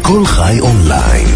כל חי אונליין,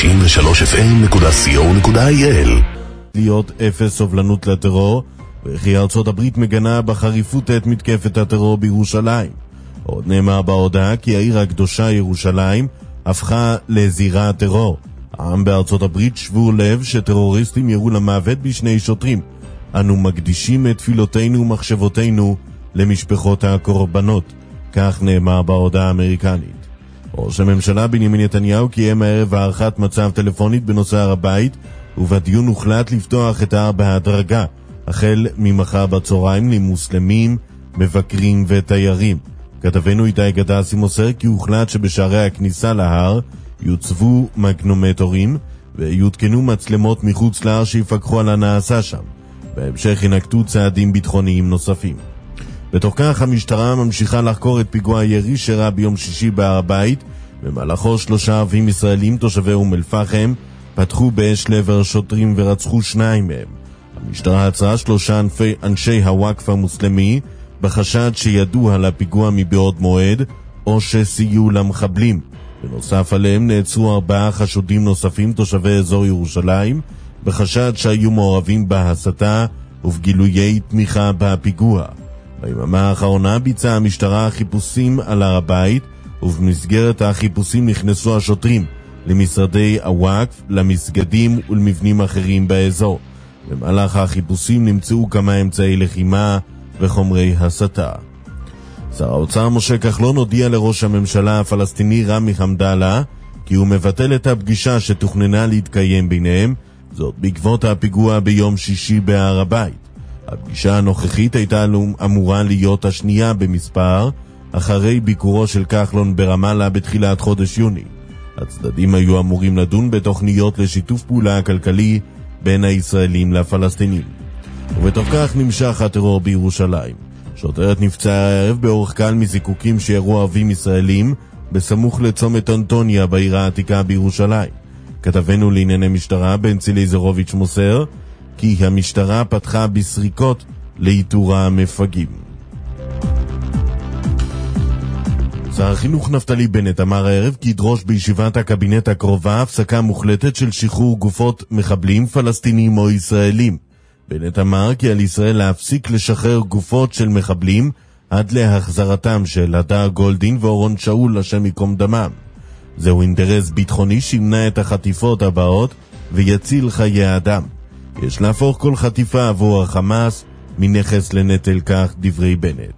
93fm.co.il. להיות אפס סובלנות לטרור, וכי ארצות הברית מגנה בחריפות את מתקפת הטרור בירושלים. עוד נאמר בהודעה כי העיר הקדושה ירושלים הפכה לזירת טרור. העם בארצות הברית שבור לב שטרוריסטים ירו למוות בשני שוטרים. אנו מקדישים את תפילותינו ומחשבותינו למשפחות הקורבנות. כך נאמר בהודעה האמריקנית. ראש הממשלה בנימין נתניהו קיים הערב הערכת מצב טלפונית בנושא הר הבית, ובדיון הוחלט לפתוח את ההר בהדרגה, החל ממחר בצהריים למוסלמים, מבקרים ותיירים. כתבנו איתי גדסי מוסר כי הוחלט שבשערי הכניסה להר יוצבו מגנומטורים ויותקנו מצלמות מחוץ להר שיפקחו על הנעשה שם. בהמשך ינקטו צעדים ביטחוניים נוספים. בתוך כך המשטרה ממשיכה לחקור את פיגוע הירי שאירע ביום שישי בהר הבית. במהלכו 3 ערבים ישראלים תושבי אום אל פחם פתחו באש לעבר שוטרים ורצחו 2 מהם. המשטרה עצרה 3 אנשי הוואקף המוסלמי בחשד שידעו על הפיגוע מבעוד מועד או שסייעו למחבלים. בנוסף עליהם נעצרו 4 חשודים נוספים תושבי אזור ירושלים בחשד שהיו מעורבים בהסתה ובגילויי תמיכה בפיגוע. ביממה האחרונה ביצעה המשטרה חיפושים על הר הבית, ובמסגרת החיפושים נכנסו השוטרים למשרדי הוואקף, למסגדים ולמבנים אחרים באזור. במהלך החיפושים נמצאו כמה אמצעי לחימה וחומרי הסתה. שר האוצר משה כחלון הודיע לראש הממשלה הפלסטיני רמי חמדאללה כי הוא מבטל את הפגישה שתוכננה להתקיים ביניהם, זאת בעקבות הפיגוע ביום שישי בהר הבית. הפגישה הנוכחית הייתה אמורה להיות השנייה במספר, אחרי ביקורו של כחלון ברמאללה בתחילת חודש יוני. הצדדים היו אמורים לדון בתוכניות לשיתוף פעולה הכלכלי בין הישראלים לפלסטינים. ובתוך כך נמשך הטרור בירושלים. שוטרת נפצעה הערב באורח קל מזיקוקים שירו ערבים ישראלים בסמוך לצומת אנטוניה בעיר העתיקה בירושלים. כתבנו לענייני משטרה בנצי ליזרוביץ' מוסר כי המשטרה פתחה בסריקות לאיתור המפגעים. שר החינוך נפתלי בנט אמר הערב כי ידרוש בישיבת הקבינט הקרובה הפסקה מוחלטת של שחרור גופות מחבלים פלסטינים או ישראלים. בנט אמר כי על ישראל להפסיק לשחרר גופות של מחבלים עד להחזרתם של הדר גולדין ואורון שאול השם יקום דמם. זהו אינטרס ביטחוני שימנע את החטיפות הבאות ויציל חיי אדם. יש להפוך כל חטיפה עבור החמאס מנכס לנטל, כך דברי בנט.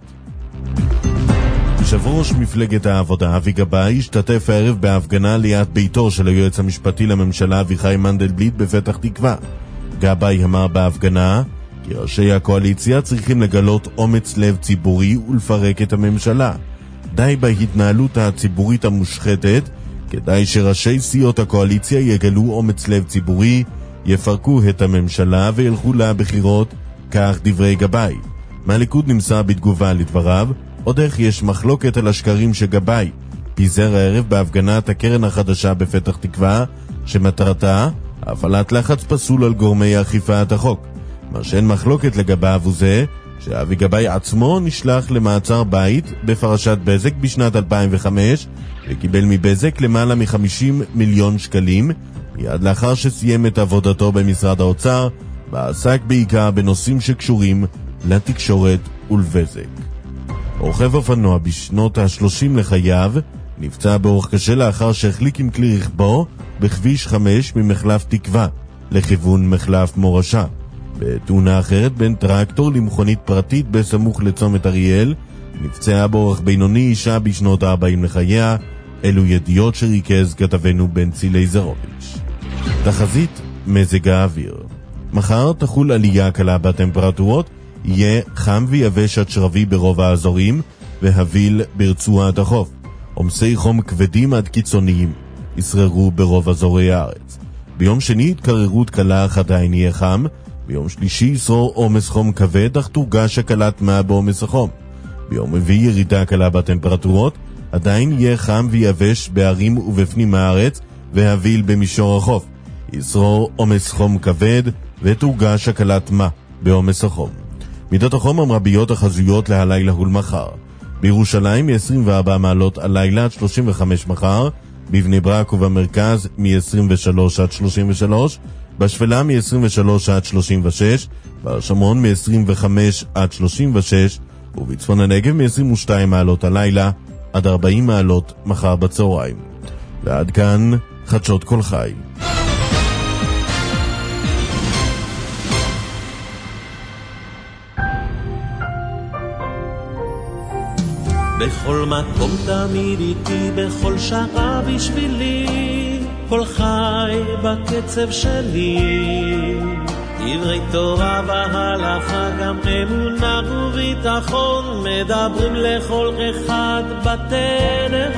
יושב ראש מפלגת העבודה אבי גבאי השתתף הערב בהפגנה ליד ביתו של היועץ המשפטי לממשלה אביחי מנדלבליט בפתח תקווה. גבאי אמר בהפגנה כי ראשי הקואליציה צריכים לגלות אומץ לב ציבורי ולפרק את הממשלה. די בהתנהלות הציבורית המושחתת, כדאי שראשי סיעות הקואליציה יגלו אומץ לב ציבורי, יפרקו את הממשלה וילכו לבחירות, כך דברי גבאי. מהליכוד נמסר בתגובה לדבריו, עוד איך יש מחלוקת על השקרים שגבאי פיזר הערב בהפגנת הקרן החדשה בפתח תקווה, שמטרתה הפעלת לחץ פסול על גורמי אכיפת החוק. מה שאין מחלוקת לגביו הוא זה שאבי גבאי עצמו נשלח למעצר בית בפרשת בזק בשנת 2005 וקיבל מבזק למעלה מ-50 מיליון שקלים מיד לאחר שסיים את עבודתו במשרד האוצר, ועסק בעיקר בנושאים שקשורים לתקשורת ולבזק. רוכב אופנוע בשנות ה-30 לחייו נפצע באורח קשה לאחר שהחליק עם כלי רכבו בכביש 5 ממחלף תקווה לכיוון מחלף מורשה. בתאונה אחרת בין טרקטור למכונית פרטית בסמוך לצומת אריאל נפצעה באורח בינוני אישה בשנות ה-40 לחייה. אלו ידיעות שריכז כתבנו בנצי ליזרוביץ'. תחזית מזג האוויר. מחר תחול עלייה קלה בטמפרטורות, יהיה חם ויבש עד שרבי ברוב האזורים והביל ברצועת החוף. עומסי חום כבדים עד קיצוניים ישררו ברוב אזורי הארץ. ביום שני התקררות קלה אך עדיין יהיה חם. ביום שלישי ישרור עומס חום כבד אך תורגש הקלת מה בעומס החום. ביום רביעי ירידה קלה בטמפרטורות, עדיין יהיה חם ויבש בערים ובפנים הארץ והביל במישור החוף. ישרור עומס חום כבד ותורגש הקלת מה בעומס החום. מידות החום המרביות החזויות להלילה ולמחר. בירושלים 24 מעלות הלילה עד 35 מחר, בבני ברק ובמרכז מ-23 עד 33, בשפלה מ-23 עד 36, בשומרון מ-25 עד 36, ובצפון הנגב מ-22 מעלות הלילה עד 40 מעלות מחר בצהריים. ועד כאן חדשות כל חי. בכל מקום תמיד איתי, בכל שעה בשבילי, כל חי בקצב שלי. דברי תורה והלכה, גם אמונה וביטחון, מדברים לכל אחד בדרך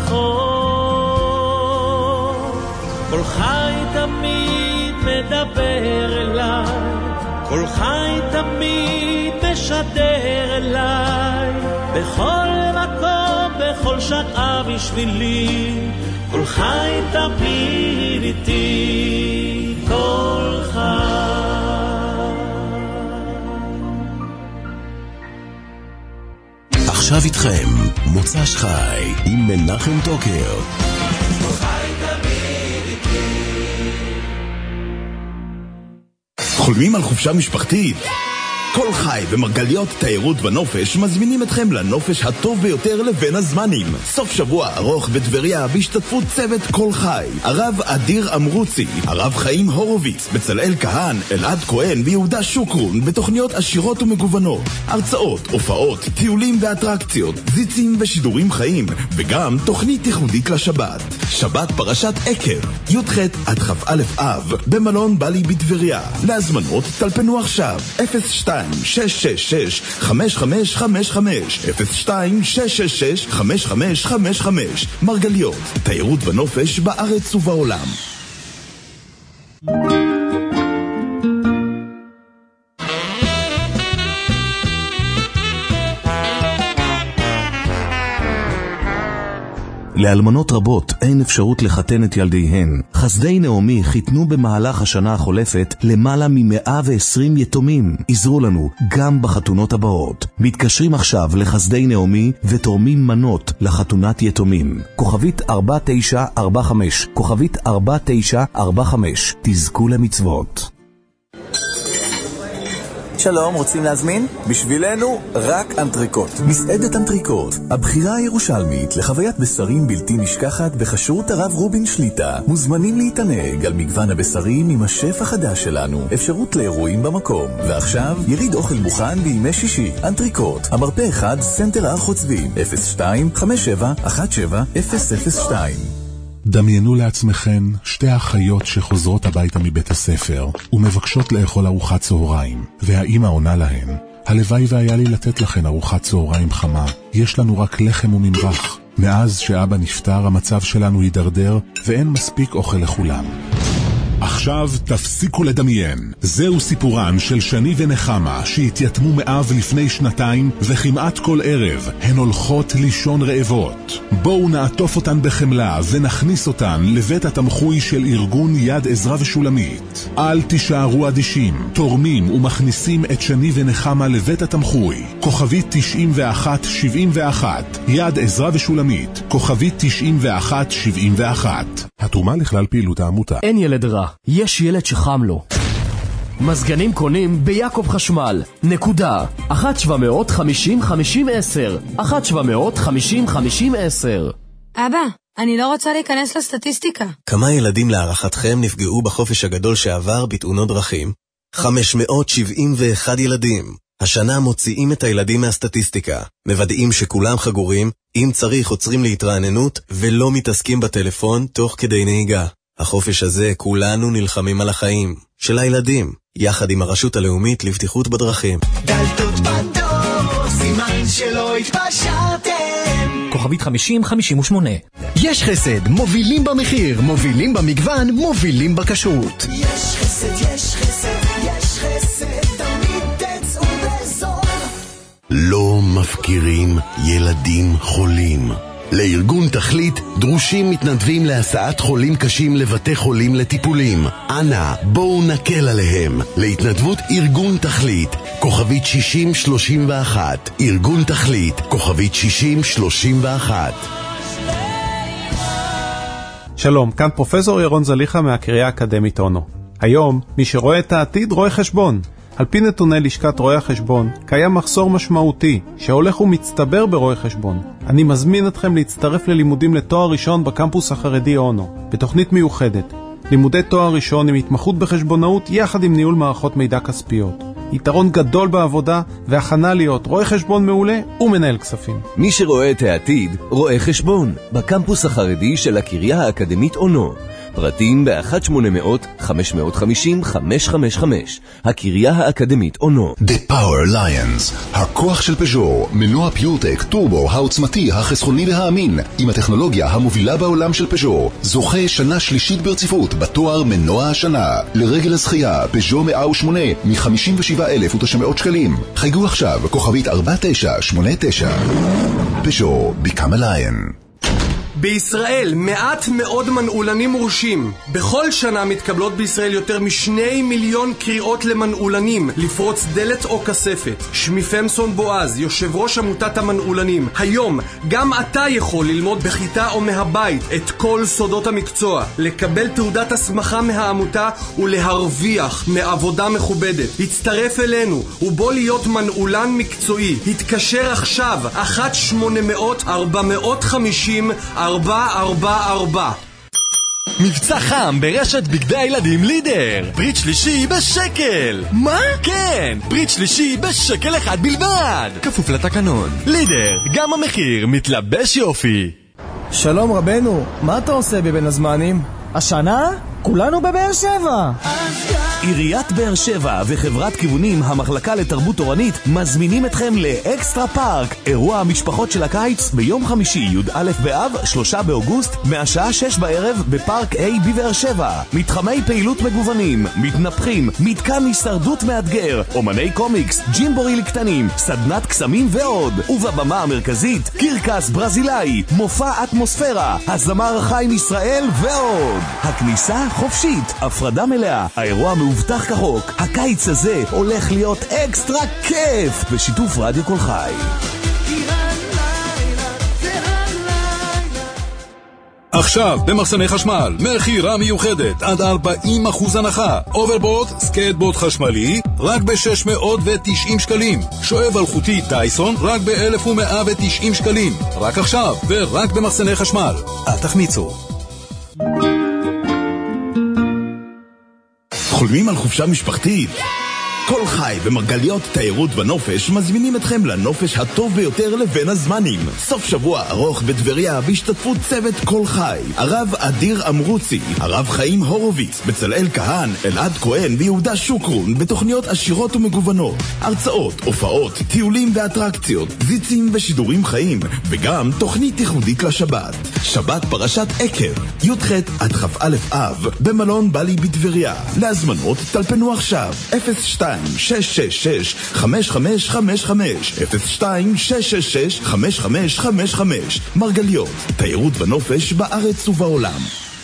הנכון. כל חי תמיד מדבר אליי, כל חי תמיד משדר אליי, בכל מקום, בכל שעה בשבילי, כל חי תמיד איתי, כל חי. עכשיו איתכם מוצ"ש חי עם מנחם טוקר. כל חי תמיד איתי. חולמים על חופשה משפחתית? כל חי ומרגליות תיירות ונופש מזמינים אתכם לנופש הטוב ביותר לבין הזמנים. סוף שבוע ארוך בטבריה בהשתתפות צוות כל חי, הרב אדיר אמרוצי, הרב חיים הורוביץ, בצלאל כהן, אלעד כהן ויהודה שוקרון, בתוכניות עשירות ומגוונות, הרצאות, הופעות, טיולים ואטרקציות, זיצים ושידורים חיים, וגם תוכנית ייחודית לשבת. שבת פרשת עקב, י"ח עד כ"א אב, במלון בלי בטבריה. להזמנות טלפנו עכשיו 02 666 5555 02 666 5555. מרגליות, תיירות ונופש בארץ ובעולם. לאלמנות רבות אין אפשרות לחתן את ילדיהן. חסדי נעמי חיתנו במהלך השנה החולפת למעלה מ-120 יתומים. עזרו לנו גם בחתונות הבאות. מתקשרים עכשיו לחסדי נעמי ותורמים מנות לחתונת יתומים. כוכבית 4945, כוכבית 4945. תזכו למצוות. שלום, רוצים להזמין? בשבילנו רק אנטריקוט. מסעדת אנטריקוט, הבחירה הירושלמית לחוויית בשרים בלתי נשכחת בחשרות הרב רובין שליטה. מוזמנים להתענג על מגוון הבשרים עם השף החדש שלנו. אפשרות לאירועים במקום. ועכשיו, יריד אוכל מוכן בימי שישי. אנטריקוט, המרפא 1, סנטר הר חוצבים, 02-57-17-002. דמיינו לעצמכם שתי אחיות שחוזרות הביתה מבית הספר ומבקשות לאכול ארוחת צהריים, והאמא עונה להן: הלוואי והיה לי לתת לכן ארוחת צהריים חמה, יש לנו רק לחם וממרח. מאז שאבא נפטר המצב שלנו הידרדר ואין מספיק אוכל לכולם. עכשיו תפסיקו לדמיין. זהו סיפורן של שני ונחמה שהתייתמו מאב לפני 2 וכמעט כל ערב הן הולכות לישון רעבות. בואו נעטוף אותן בחמלה ונכניס אותן לבית התמחוי של ארגון יד עזרא ושולמית. אל תישארו אדישים, תורמים ומכניסים את שני ונחמה לבית התמחוי. כוכבית 9171, יד עזרא ושולמית, כוכבית 9171. התרומה לכלל פעילות העמותה. אין ילד רע, יש ילד שחם לו. מזגנים קונים ביעקב חשמל. נקודה. 1-750-50-10 1-750-50-10. אבא, אני לא רוצה להיכנס לסטטיסטיקה. כמה ילדים להערכתכם נפגעו בחופש הגדול שעבר בתאונות דרכים? 571 ילדים. השנה מוציאים את הילדים מהסטטיסטיקה, מוודאים שכולם חגורים, אם צריך עוצרים להתרעננות ולא מתעסקים בטלפון תוך כדי נהיגה. החופש הזה כולנו נלחמים על החיים של הילדים, יחד עם הרשות הלאומית לבטיחות בדרכים. דלתות בדור, סימן שלא התפשרתם. כוכבית 5058. יש חסד, מובילים במחיר, מובילים במגוון, מובילים בכשרות. יש חסד, יש חסד, יש חסד, תמיד תצאו בזול. לא מפקירים ילדים חולים. לארגון תכלית דרושים מתנדבים להסעת חולים קשים לבתי חולים לטיפולים. אנא, בואו נקל עליהם. להתנדבות ארגון תכלית, כוכבית 6031. ארגון תכלית, כוכבית 6031. שלום, כאן פרופסור ירון זליכה מהקריה האקדמית אונו. היום, מי שרואה את העתיד רואה חשבון. על פי נתוני לשכת רואי החשבון, קיים מחסור משמעותי שהולך ומצטבר ברואי חשבון. אני מזמין אתכם להצטרף ללימודים לתואר ראשון בקמפוס החרדי אונו, בתוכנית מיוחדת. לימודי תואר ראשון עם התמחות בחשבונאות יחד עם ניהול מערכות מידע כספיות. יתרון גדול בעבודה והכנה להיות רואה חשבון מעולה ומנהל כספים. מי שרואה את העתיד רואה חשבון בקמפוס החרדי של הקריה האקדמית אונו. פרטים ב-1-800-550-555. הקריה האקדמית אונו. The Power Lions, הכוח של פז'ור, מנוע פיורטק, טורבו, העוצמתי, החסכוני והאמין, עם הטכנולוגיה המובילה בעולם של פז'ור, זוכה שנה שלישית ברציפות בתואר מנוע השנה. לרגל הזכייה, פז'ור 108 מ-57,900 שקלים. חייגו עכשיו, כוכבית 4989. פז'ור, Become a Lion. בישראל מעט מאוד מנעולנים מורשים. בכל שנה מתקבלות בישראל יותר מ2 מיליון קריאות למנעולנים לפרוץ דלת או כספת. שמי פמסון בועז, יושב ראש עמותת המנעולנים. היום גם אתה יכול ללמוד בכיתה או מהבית את כל סודות המקצוע, לקבל תעודת הסמכה מהעמותה ולהרוויח מעבודה מכובדת. הצטרף אלינו ובוא להיות מנעולן מקצועי. התקשר עכשיו 1-800-450-444. מבצע חם ברשת בגדי הילדים לידר. ברית שלישי בשקל. מה? כן, ברית שלישי בשקל אחד בלבד. כפוף לתקנון. לידר, גם המחיר מתלבש יופי. שלום רבנו, מה אתה עושה בבין הזמנים? השנה? כולנו בבאר שבע. עיריית באר שבע וחברת כיוונים המחלקה לתרבות תורנית מזמינים אתכם לאקסטרה פארק, אירוע המשפחות של הקיץ ביום חמישי י"א באב 3 באוגוסט מהשעה 6 בערב בפארק A בבאר שבע. מתחמי פעילות מגוונים, מתנפחים, מתקן הישרדות מאתגר, אומני קומיקס, ג'ימבורי לקטנים, סדנת קסמים ועוד. ובבמה המרכזית קרקס ברזילאי, מופע אטמוספירה, הזמר חיים ישראל ועוד. הכניסה חופשית, הפרדה מלאה, האירוע מאובטח כחוק. הקיץ הזה הולך להיות אקסטרה כיף בשיתוף רדיו כל חי. עכשיו במחסני חשמל, מחירה מיוחדת עד 40% הנחה. אוברבורד, סקייטבורד חשמלי, רק ב-690 שקלים. שואב אלחוטי טייסון, רק ב-1190 שקלים. רק עכשיו ורק במחסני חשמל. אל תחמיצו. חולמים על חופשה משפחתית? כל חי ומרגליות תיירות ונופש מזמינים אתכם לנופש הטוב ביותר לבין הזמנים. סוף שבוע ארוך בדבריה בהשתתפות צוות כל חי, הרב אדיר אמרוצי, הרב חיים הורוביץ, בצלאל כהן, אלעד כהן ויהודה שוקרון, בתוכניות עשירות ומגוונות, הרצאות, הופעות, טיולים ואטרקציות, זיצים ושידורים חיים, וגם תוכנית ייחודית לשבת. שבת פרשת עקב, י"ח עד כ"א אב, במלון בלי בדבריה. להזמנות טלפנו עכשיו 02-666-5555 02-666-5555. מרגליות, תיירות ונופש בארץ ובעולם.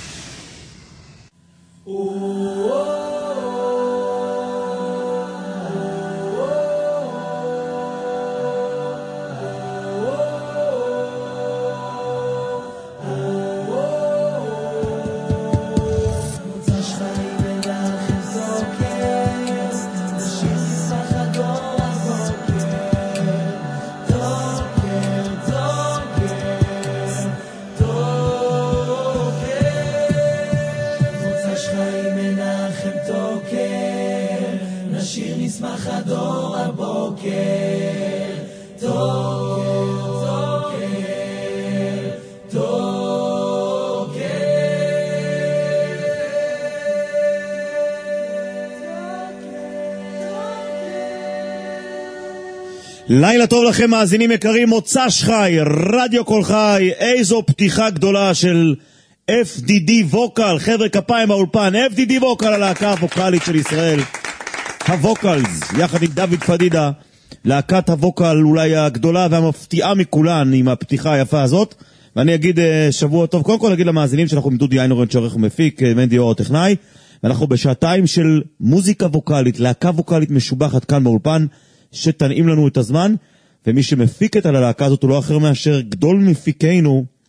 לילה טוב לכם מאזינים יקרים, מוצ"ש חי, רדיו כל חי. איזו פתיחה גדולה של FDD ווקל, חבר'ה כפיים באולפן. FDD ווקל, הלהקה הווקלית של ישראל, הווקלס, יחד עם דוד פדידה, להקת הווקל אולי הגדולה והמפתיעה מכולן עם הפתיחה היפה הזאת. ואני אגיד שבוע טוב, קודם כל אגיד למאזינים שאנחנו עם דודי איינורן שעורך ומפיק, מנדי אור טכנאי, ואנחנו בשעתיים של מוזיקה ווקלית, להקה ווקלית משובחת כאן באולפן, שתנעים לנו את הזמן. ומי שמפיק את הלהקה הזאת הוא לא אחר מאשר גדול מפיקנו,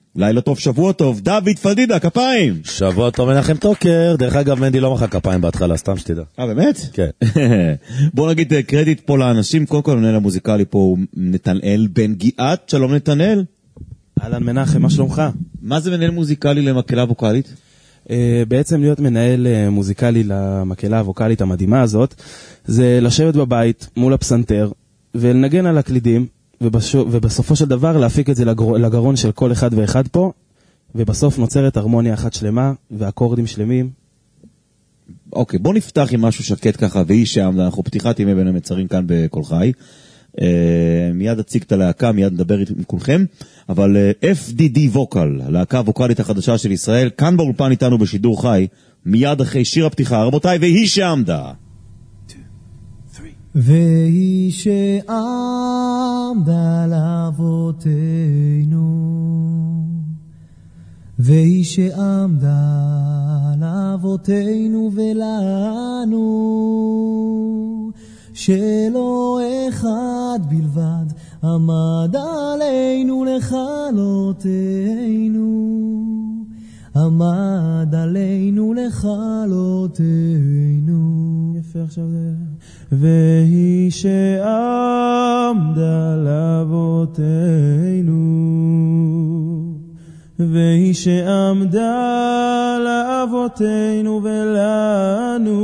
לילה טוב, שבוע טוב, דוד פדידה, כפיים. שבוע טוב מנחם טוקר, דרך אגב מנדי לא מחא כפיים בהתחלה, סתם שתדע. באמת? כן. בוא נגיד קרדיט פה לאנשים, קודם כל המנהל המוזיקלי פה הוא נתנאל בן גיאת, שלום נתנאל. אהלן מנחם, מה שלומך? מה זה מנהל מוזיקלי למקהלה ווקלית? בעצם להיות מנהל מוזיקלי למקהלה הווקלית המדהימה הזאת, זה לשבת בבית מול הפסנתר ולנגן על הקלידים, ובסופו של דבר להפיק את זה לגרון של כל אחד ואחד פה, ובסוף נוצרת הרמוניה אחת שלמה ואקורדים שלמים. אוקיי, בוא נפתח עם משהו שקט ככה, והיא שם, אנחנו פתיחת ימי בין המצרים כאן בכל חי. מיד אציג את הלהקה, מיד נדבר עם כולכם, אבל FDD ווקל, הלהקה הווקלית החדשה של ישראל, כאן באולפן איתנו בשידור חי, מיד אחרי שיר הפתיחה. רבותיי, והיא שעמדה. והיא שעמדה לאבותינו, והיא שעמדה לאבותינו ולנו, שלא אחד בלבד עמד עלינו לכלותנו, עמד עלינו לכלותנו. יפה עכשיו זה. והיא שעמדה לאבותינו, והיא שעמדה לאבותינו ולנו,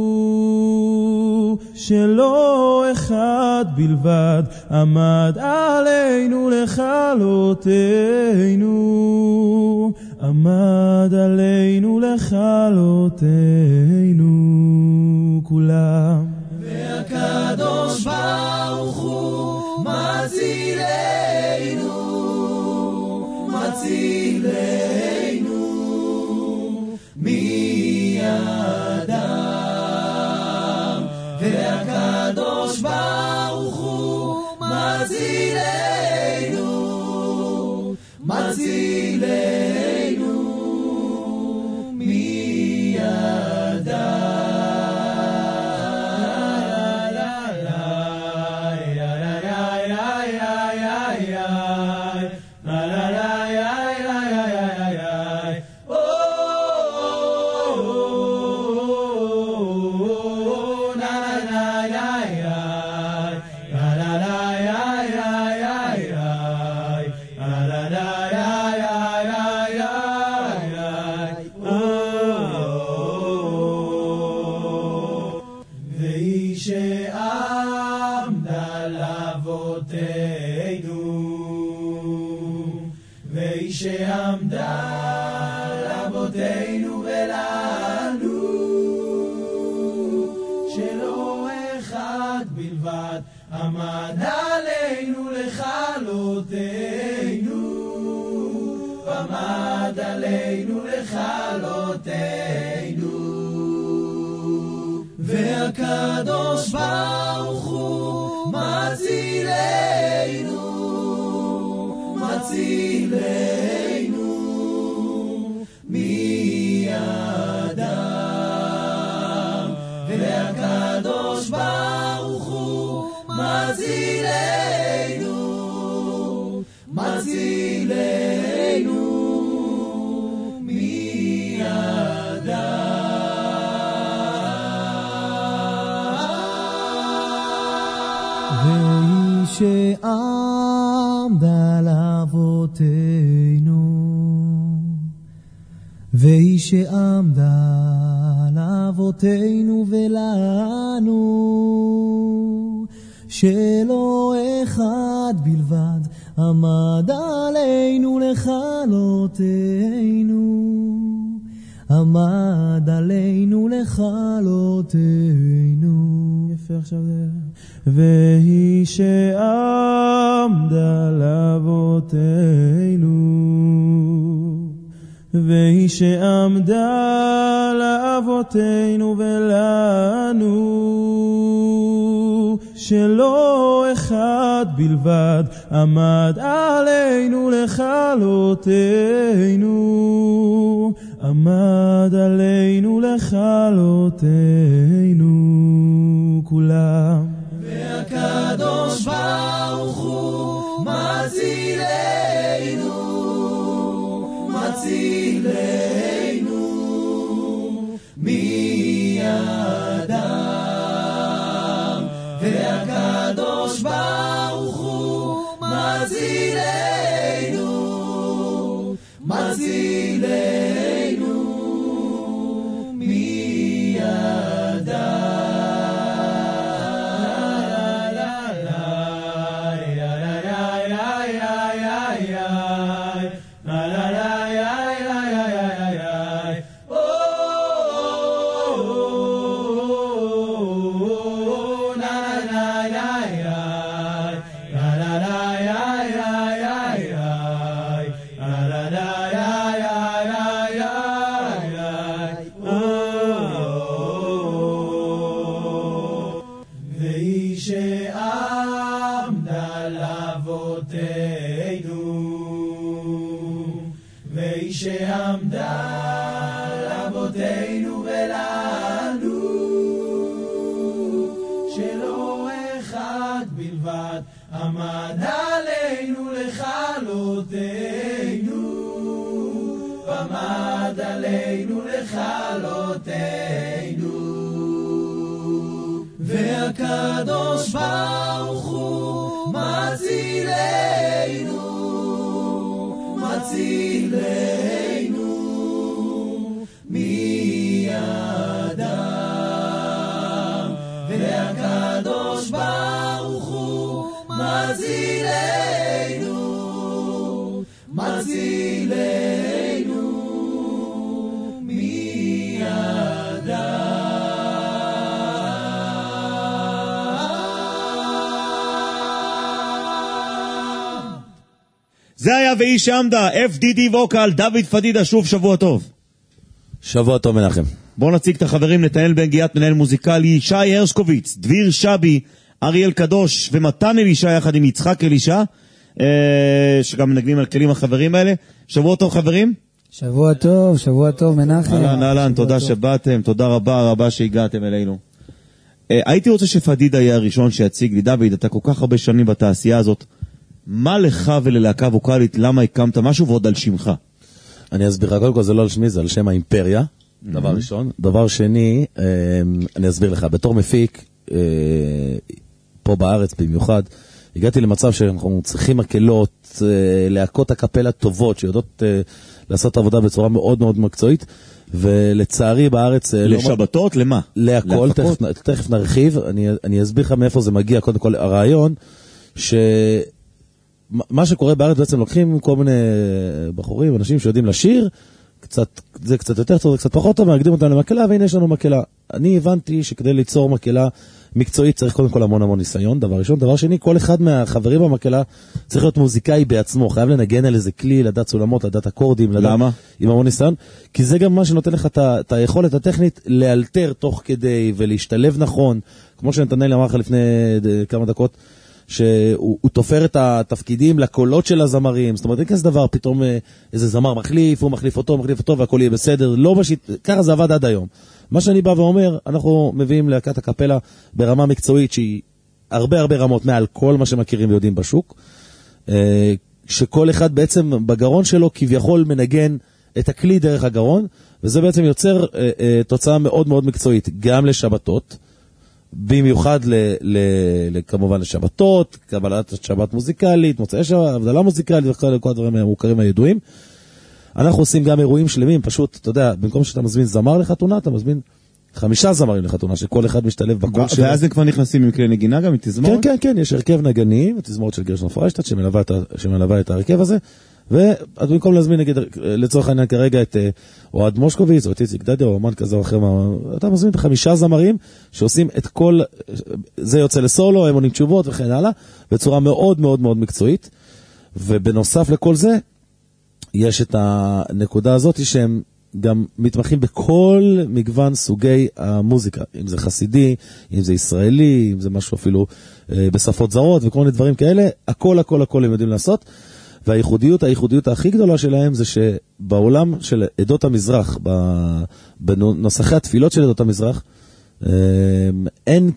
שלא אחד בלבד עמד עלינו לכלותנו, עמד עלינו לכלותנו כולם. והקדוש ברוך הוא מצילנו, מצילנו מידם. והקדוש ברוך הוא מצילנו, מצילנו מידם. עמד עלינו לכלותנו, עמד עלינו לכלותנו. והקדוש ברוך הוא מצילנו, מצילנו מידם. והקדוש ברוך הוא מצילנו, מצילנו מידם. והיא שעמדה לאבותינו, והיא שעמדה לאבותינו ולנו, שלא אחד בלבד עמד עלינו לכלותנו, עמד עלינו לכלותנו. יפה עכשיו זה. והיא שעמדה לאבותינו, והיא שעמדה לאבותינו ולנו, שלא אחד בלבד עמד עלינו לכלותנו, עמד עלינו לכלותנו כולם. והקדוש ברוך הוא מצילנו, מצילנו מידם, והקדוש ברוך הוא מצילנו, מצילנו מידם. עמד עלינו לכלותנו, עמד עלינו לכלותנו, והקדוש ברוך הוא מצילנו, מצילנו מידם, והקדוש ברוך הוא מצילנו, מצילנו מידם. זה היה והיא שעמדה, FDD ווקל, דוד פדידה, שוב שבוע טוב. שבוע טוב מנחם. בואו נציג את החברים, נתנאל בן גיאת, מנהל מוזיקלי, שי הרשקוביץ, דביר שבי, אריאל קדוש ומתן אלישע יחד עם יצחק אלישע, שגם מנגנים על כלים החברים האלה. שבוע טוב חברים. שבוע טוב מנחם. אהלן, תודה שבאתם, תודה רבה שהגעתם אלינו. הייתי רוצה שפדידה יהיה הראשון שיציג לי. דוד, אתה כל כך הרבה שנים בתעשייה הזאת, מה לך וללהקה ווקלית, למה הקמת משהו ועוד על שמך? אני אסביר לך, קודם כל זה לא על שמי, זה על שם האימפריה, דבר ראשון. דבר שני, אני אסביר לך, בתור מפיק, פה בארץ במיוחד, הגעתי למצב שאנחנו צריכים מקהלות, להקות הקפלה טובות, שיודעות לעשות עבודה בצורה מאוד מאוד מקצועית, ולצערי בארץ... לשבתות? למה? להכל, תכף נרחיב, אני אסביר לך מאיפה זה מגיע. קודם כל, הרעיון, מה שקורה בארץ בעצם לוקחים כל מיני בחורים, אנשים שיודעים לשיר, זה קצת יותר טוב, זה קצת פחות טוב, מאגדים אותם למקהלה, והנה יש לנו מקהלה. אני הבנתי שכדי ליצור מקהלה מקצועית צריך קודם כל המון ניסיון, דבר ראשון. דבר שני, כל אחד מהחברים במקהלה צריך להיות מוזיקאי בעצמו, חייב לנגן על איזה כלי, לדעת סולמות, לדעת אקורדים, למה? עם המון ניסיון, כי זה גם מה שנותן לך את היכולת הטכנית לאלתר תוך כדי ולהשתלב נכון, כמו שנתנאל אמר לך לפני כמה דקות, שהוא תופר את התפקידים לקולות של הזמרים. זאת אומרת, אין כזה דבר, פתאום איזה זמר מחליף, הוא מחליף אותו, והכל יהיה בסדר. לא ככה זה עבד עד היום. מה שאני בא ואומר, אנחנו מביאים להקת הקפלה ברמה מקצועית שהיא הרבה רמות מעל כל מה שמכירים ויודעים בשוק, שכל אחד בעצם בגרון שלו כביכול מנגן את הכלי דרך הגרון, וזה בעצם יוצר תוצאה מאוד מאוד מקצועית, גם לשבתות, במיוחד כמובן לשבתות, קבלת שבת מוזיקלית, מוצאי שבת, הבדלה מוזיקלית וכל הדברים המוכרים הידועים. אנחנו עושים גם אירועים שלמים, פשוט, אתה יודע, במקום שאתה מזמין זמר לחתונה, אתה מזמין 5 זמרים לחתונה, שכל אחד משתלב בקול שלו. ואז הם כבר נכנסים עם כלי נגינה גם, עם תזמורת? כן, יש הרכב נגנים, תזמורת של גרשון פריישטט, שמלווה את ההרכב הזה, ואת במקום להזמין, נגיד, לצורך העניין כרגע את אוהד מושקוביץ, או את איציק דדיה, או אמן כזה או אחר, אתה מזמין את 5 זמרים, שעושים את כל, זה יוצא לסולו, הם עונים תשובות וכן הלאה, בצורה מאוד מאוד מאוד מקצועית, ובנוסף לכל זה, יש את הנקודה הזאת שהם גם מתמחים בכל מגוון סוגי המוזיקה, אם זה חסידי, אם זה ישראלי, אם זה משהו אפילו בשפות זרות וכל מיני דברים כאלה, הכל הם יודעים לעשות. והייחודיות הכי גדולה שלהם זה שבעולם של עדות המזרח, בנוסחי התפילות של עדות המזרח,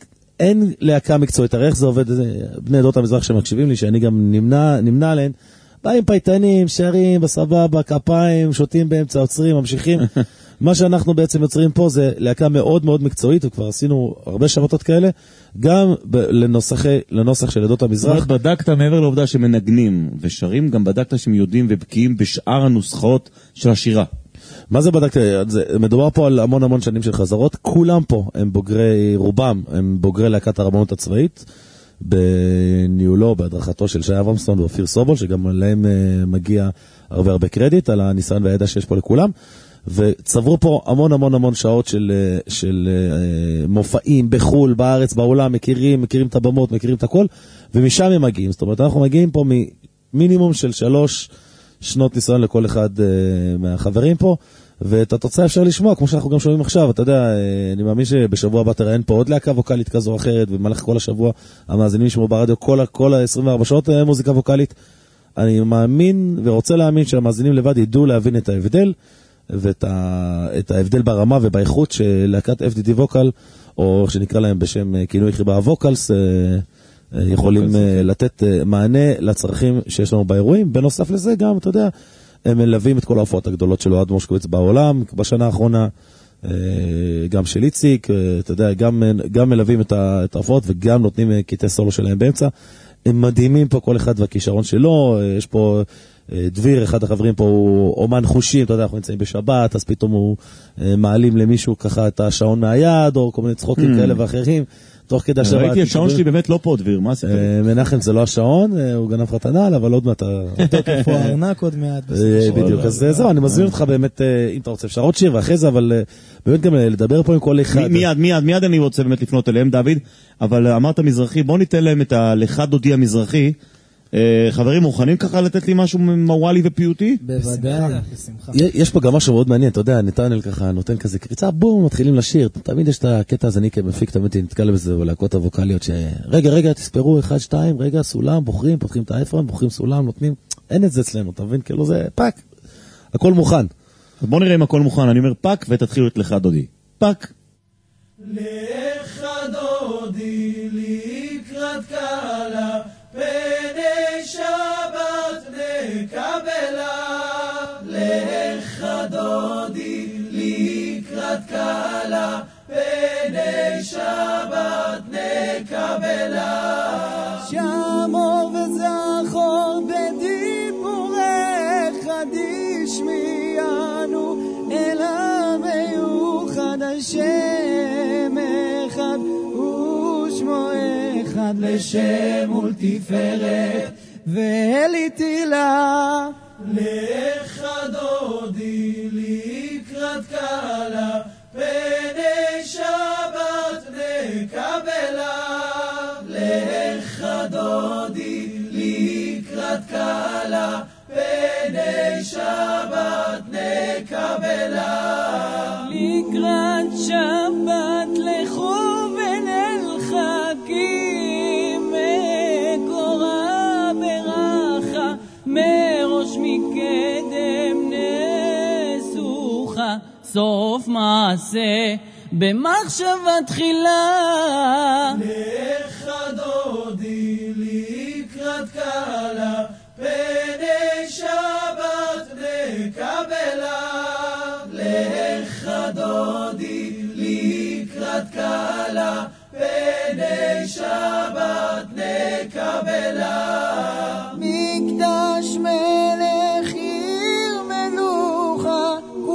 אין להקה מקצועית. הרי איך זה עובד, בני עדות המזרח שמקשיבים לי, שאני גם נמנה עליהן, באים פייטנים, שרים, בסבבה, כפיים, שותים באמצע, עוצרים, ממשיכים. מה שאנחנו בעצם יוצרים פה זה להקה מאוד מאוד מקצועית, וכבר עשינו הרבה שבתות כאלה, גם לנוסח של עדות המזרח. בדקת מעבר לעובדה שמנגנים ושרים, גם בדקת שהם יודעים ובקיאים בשאר הנוסחות של השירה. מה זה בדקת? מדובר פה על המון המון שנים של חזרות, כולם פה הם בוגרי, רובם הם בוגרי להקת הרבנות הצבאית, בניהולו, בהדרכתו של שי אברמסון ואופיר סובול, שגם עליהם מגיע הרבה קרדיט על הניסיון והידע שיש פה לכולם, וצברו פה המון המון המון שעות של מופעים בחול, בארץ, בעולם, מכירים את הבמות, מכירים את הכל, ומשם הם מגיעים. זאת אומרת, אנחנו מגיעים פה מינימום של 3 שנות ניסיון לכל אחד מהחברים פה, ואת התוצאה אפשר לשמוע, כמו שאנחנו גם שומעים עכשיו. אתה יודע, אני מאמין שבשבוע הבא תראיין פה עוד להקה ווקלית כזו או אחרת, ובמהלך כל השבוע המאזינים ישמעו ברדיו כל ה-24 שעות מוזיקה ווקלית. אני מאמין ורוצה להאמין שהמאזינים לבד ידעו להבין את ההבדל, ואת ההבדל ברמה ובאיכות של להקת FDD ווקל, או שנקרא להם בשם כינוי חיבה הווקלס, יכולים לתת מענה לצרכים שיש לנו באירועים. בנוסף לזה גם, אתה יודע, הם מלווים את כל ההופעות הגדולות של אוהד מושקוביץ בעולם, בשנה האחרונה, גם של איציק, אתה יודע, גם מלווים את ההופעות וגם נותנים קטעי סולו שלהם באמצע. הם מדהימים פה כל אחד והכישרון שלו. יש פה דביר, אחד החברים פה הוא אומן חושים, אתה יודע, אנחנו נמצאים בשבת, אז פתאום הוא מעלים למישהו ככה את השעון מהיד, או כל מיני צחוקים כאלה ואחרים. תוך כדי השבת. ראיתי, השעון שלי באמת לא פה, דביר, מה זה? מנחם זה לא השעון, הוא גנב חתנל, אבל עוד מעט... תוקף הוא הארנק עוד מעט. בדיוק, אז זהו, אני מזמין אותך באמת, אם אתה רוצה, אפשר עוד שיר ואחרי זה, אבל באמת גם לדבר פה עם כל אחד. מיד אני רוצה באמת לפנות אליהם, דוד, אבל אמרת מזרחי, בוא ניתן להם את הלך דודי המזרחי. חברים, מוכנים ככה לתת לי משהו מוואלי ופיוטי? בוודאי, בשמחה. יש פה גם משהו מאוד מעניין, אתה יודע, נתנאל ככה נותן כזה קריצה, בום, מתחילים לשיר. תמיד יש את הקטע הזה, אני כמפיק, תמיד נתקל בזה, ולהקות הווקליות, רגע, תספרו, 1, 2, רגע, סולם, בוחרים, פותחים את האפרון, בוחרים סולם, נותנים, אין את זה אצלנו, אתה מבין? כאילו זה פאק, הכל מוכן. בוא נראה אם הכל מוכן, אני אומר פאק, ותתחילו את לך דודי. פאק. לך דודי לקראת קהלה, פני שבת נקבלה. לך דודי לקראת קהלה, פני שבת נקבלה. שמור וזכור בדיבורך תשמיענו אל המיוחד השם אחד ושמו אחד לשם ולתפארת ולתהילה. לך דודי לקראת קהלה, פני שבת נקבלה. לך דודי לקראת קהלה, פני שבת נקבלה. לקראת שבת לכו ונלחקים, מקורה ברכה, מראש מקדם נסוכה, סוף מעשה במחשבה תחילה. לך דודי לקראת קהלה, פני שבת נקבלה. לך דודי לקראת קהלה, פני שבת נקבלה. מקדש מלך עיר מלוכה,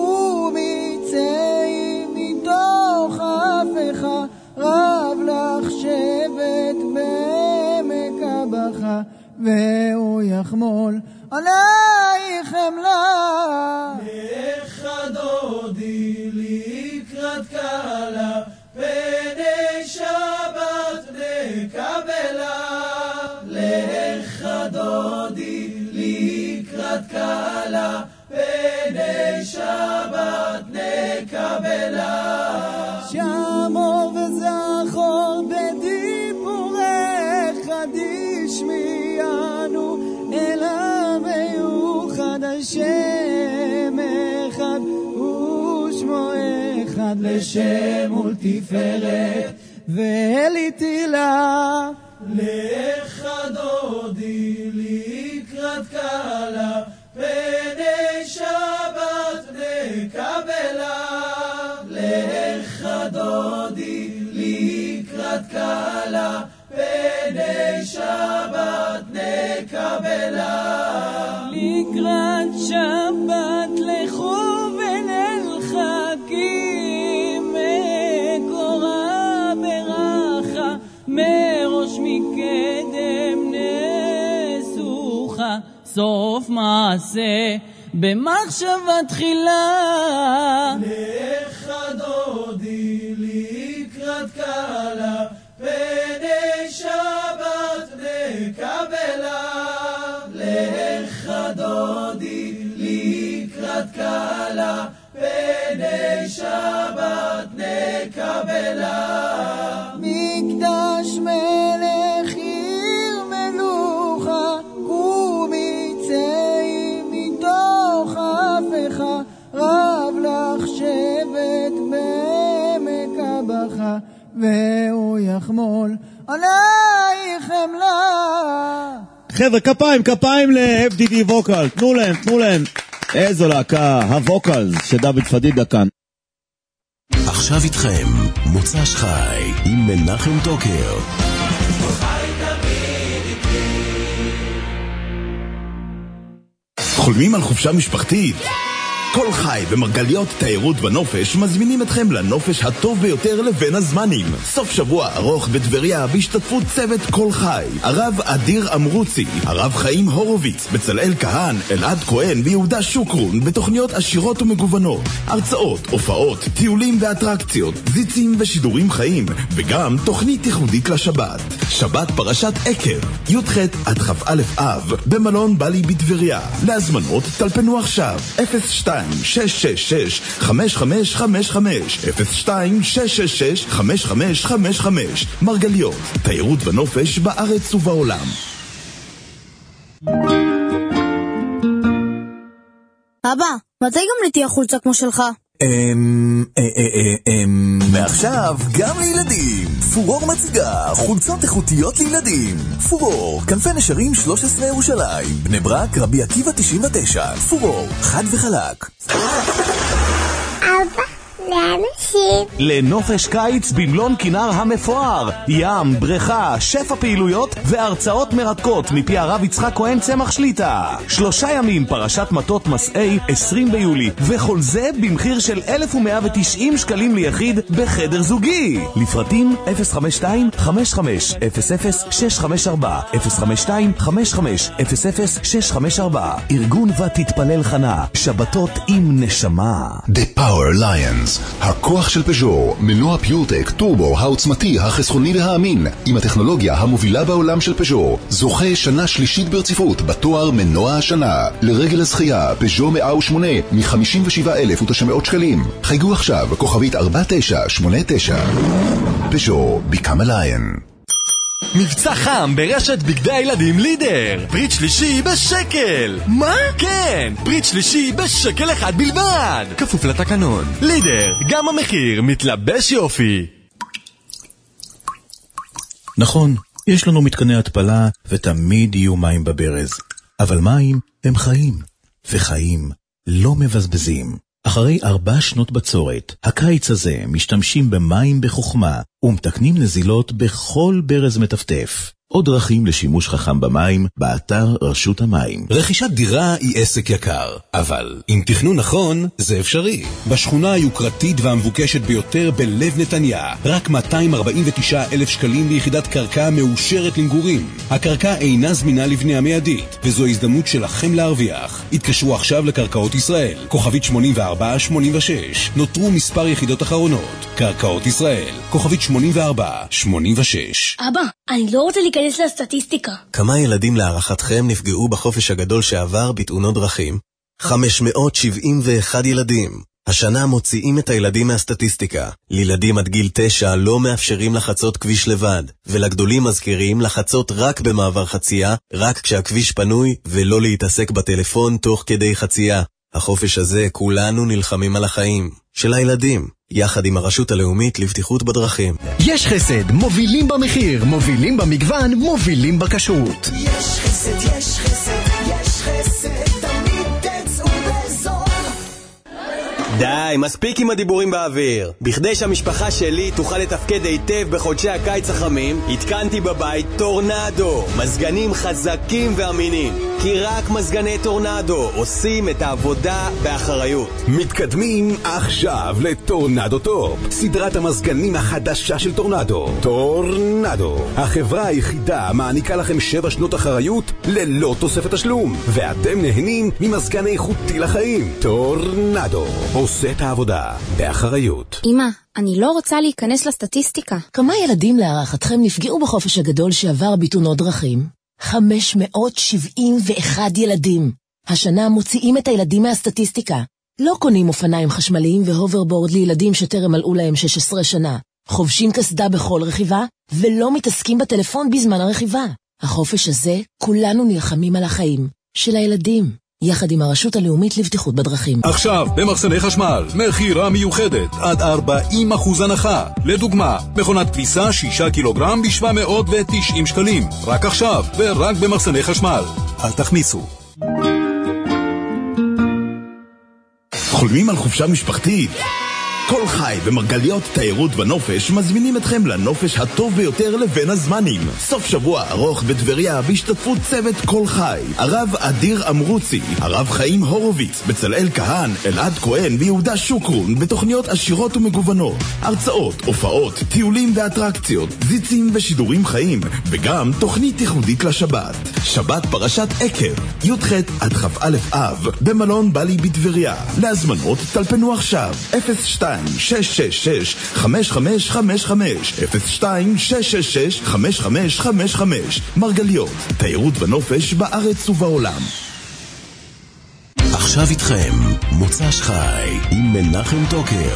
ומצאים מתוך הפכה, רב לך שבט בעמק הבכה, והוא יחמול עלייך חמלה. לך דודי לקראת קהלה, פני שבת נקבלה. לך דודי לקראת קהלה, פני שבת נקבלה. שמור וזכור בדיבורך תשמיענו אל המיוחד השם אחד ושמו אחד לשם ולתפארת ולתהילה. לך דודי לקראת לקראת קהלה, פני שבת נקבלה. לך דודי לקראת קהלה, פני שבת נקבלה. לקראת שבת לכו ונלחקים, מקורה ברכה, מראש מקדם נסוכה, סוף מעשה במחשבה תחילה. לך דודי לקראת קהלה, פני שבת נקבלה. לך דודי לקראת קהלה, פני שבת נקבלה. מקדש מלך עיר מלוכה, קומי צאי מתוך הפכה, רב לך שבט בעמק הבכה, והוא יחמול עלייך חמלה. חבר'ה, כפיים ל-FDD ווקל, תנו להם. איזו להקה, הווקל שדוד פדידה כאן. עכשיו איתכם, מוצ"ש חי עם מנחם טוקר. חולמים על חופשה משפחתית? כל חי במרגליות תיירות ונופש מזמינים אתכם לנופש הטוב ביותר לבין הזמנים. סוף שבוע ארוך בטבריה בהשתתפות צוות כל חי, הרב אדיר אמרוצי, הרב חיים הורוביץ, בצלאל כהן, אלעד כהן ויהודה שוקרון, בתוכניות עשירות ומגוונות, הרצאות, הופעות, טיולים ואטרקציות, זיצים ושידורים חיים, וגם תוכנית ייחודית לשבת. שבת פרשת עקב, י"ח עד כ"א אב, במלון בלי בטבריה. להזמנות טלפנו עכשיו 02-666-5555 02-666-5555. מרגליות, תיירות ונופש בארץ ובעולם. אבא, מתי גם לי תהיה חולצה כמו שלך? מעכשיו גם לילדים. פורור מציגה חולצות איכותיות לילדים. פורור, כנפי נשרים 13 ירושלים, בני ברק, רבי עקיבא 99. פורור, חד וחלק. אבא, לאנשים. לנופש קיץ במלון כינר המפואר, ים, בריכה, שפע פעילויות והרצאות מרתקות מפי הרב יצחק כהן צמח שליטה. 3 ימים פרשת מטות מסעי 20 ביולי, וכל זה במחיר של 1,190 שקלים ליחיד בחדר זוגי. לפרטים 052-55-00-654 052-55-00-654. ארגון ותתפלל חנה, שבתות עם נשמה. The Power Lions, הכוח של פז'ור, מנוע פיורטק טורבו העוצמתי, החסכוני והאמין, עם הטכנולוגיה המובילה בעולם של פז'ור, זוכה שנה שלישית ברציפות בתואר מנוע השנה. לרגל הזכייה, פז'ור 108 מ-57,900 שקלים. חייגו עכשיו, כוכבית 4989. פז'ור, become a lion. מבצע חם ברשת בגדי הילדים לידר, פריט שלישי בשקל. מה? כן, פריט שלישי בשקל אחד בלבד, כפוף לתקנון. לידר, גם המחיר מתלבש יופי. נכון, יש לנו מתקני התפלה ותמיד יהיו מים בברז, אבל מים הם חיים, וחיים לא מבזבזים. אחרי 4 שנות בצורת, הקיץ הזה משתמשים במים בחוכמה ומתקנים נזילות בכל ברז מטפטף. עוד דרכים לשימוש חכם במים באתר רשות המים. רכישת דירה היא עסק יקר, אבל עם תכנון נכון זה אפשרי. בשכונה היוקרתית והמבוקשת ביותר בלב נתניה, רק 249,000 שקלים ליחידת קרקע מאושרת למגורים. הקרקע אינה זמינה לבנייה מיידית, וזו הזדמנות שלכם להרוויח. התקשרו עכשיו לקרקעות ישראל, כוכבית 8486. נותרו מספר יחידות אחרונות. קרקעות ישראל, כוכבית 8486. אבא, אני לא רוצה להיכנס לסטטיסטיקה. כמה ילדים להערכתכם נפגעו בחופש הגדול שעבר בתאונות דרכים? 571 ילדים. השנה מוציאים את הילדים מהסטטיסטיקה. לילדים עד גיל 9 לא מאפשרים לחצות כביש לבד, ולגדולים מזכירים לחצות רק במעבר חצייה, רק כשהכביש פנוי, ולא להתעסק בטלפון תוך כדי חצייה. החופש הזה כולנו נלחמים על החיים של הילדים, יחד עם הרשות הלאומית לבטיחות בדרכים. יש חסד, מובילים במחיר, מובילים במגוון, מובילים בכשרות. יש חסד, יש חסד, יש די, מספיק עם הדיבורים באוויר. בכדי שהמשפחה שלי תוכל לתפקד היטב בחודשי הקיץ החמים, התקנתי בבית טורנדו, מזגנים חזקים ואמינים. כי רק מזגני טורנדו עושים את העבודה באחריות. מתקדמים עכשיו לטורנדו טופ, סדרת המזגנים החדשה של טורנדו. טורנדו, החברה היחידה מעניקה לכם 7 שנות אחריות ללא תוספת תשלום, ואתם נהנים ממזגן איכותי לחיים. טורנדו עושה את העבודה באחריות. אמא, אני לא רוצה להיכנס לסטטיסטיקה. כמה ילדים להערכתכם נפגעו בחופש הגדול שעבר בתאונות דרכים? 571 ילדים. השנה מוציאים את הילדים מהסטטיסטיקה. לא קונים אופניים חשמליים והוברבורד לילדים שטרם מלאו להם 16 שנה. חובשים קסדה בכל רכיבה, ולא מתעסקים בטלפון בזמן הרכיבה. החופש הזה, כולנו נלחמים על החיים של הילדים. יחד עם הרשות הלאומית לבטיחות בדרכים. עכשיו, במחסני חשמל, מחירה מיוחדת, עד 40% הנחה. לדוגמה, מכונת כביסה 6 קילוגרם ב-790 שקלים. רק עכשיו, ורק במחסני חשמל. אל תכניסו. חולמים על חופשה משפחתית? כל חי ומרגליות תיירות ונופש מזמינים אתכם לנופש הטוב ביותר לבין הזמנים. סוף שבוע ארוך בטבריה בהשתתפות צוות כל חי, הרב אדיר אמרוצי, הרב חיים הורוביץ, בצלאל כהן, אלעד כהן ויהודה שוקרון, בתוכניות עשירות ומגוונות, הרצאות, הופעות, טיולים ואטרקציות, זיצים ושידורים חיים, וגם תוכנית ייחודית לשבת. שבת פרשת עקב, י"ח עד כ"א אב, במלון בלי בטבריה. להזמנות טלפנו עכשיו 02 666-5555 02-666-5555 מרגליות, תיירות ונופש בארץ ובעולם. עכשיו איתכם מוצ"ש חי עם מנחם טוקר.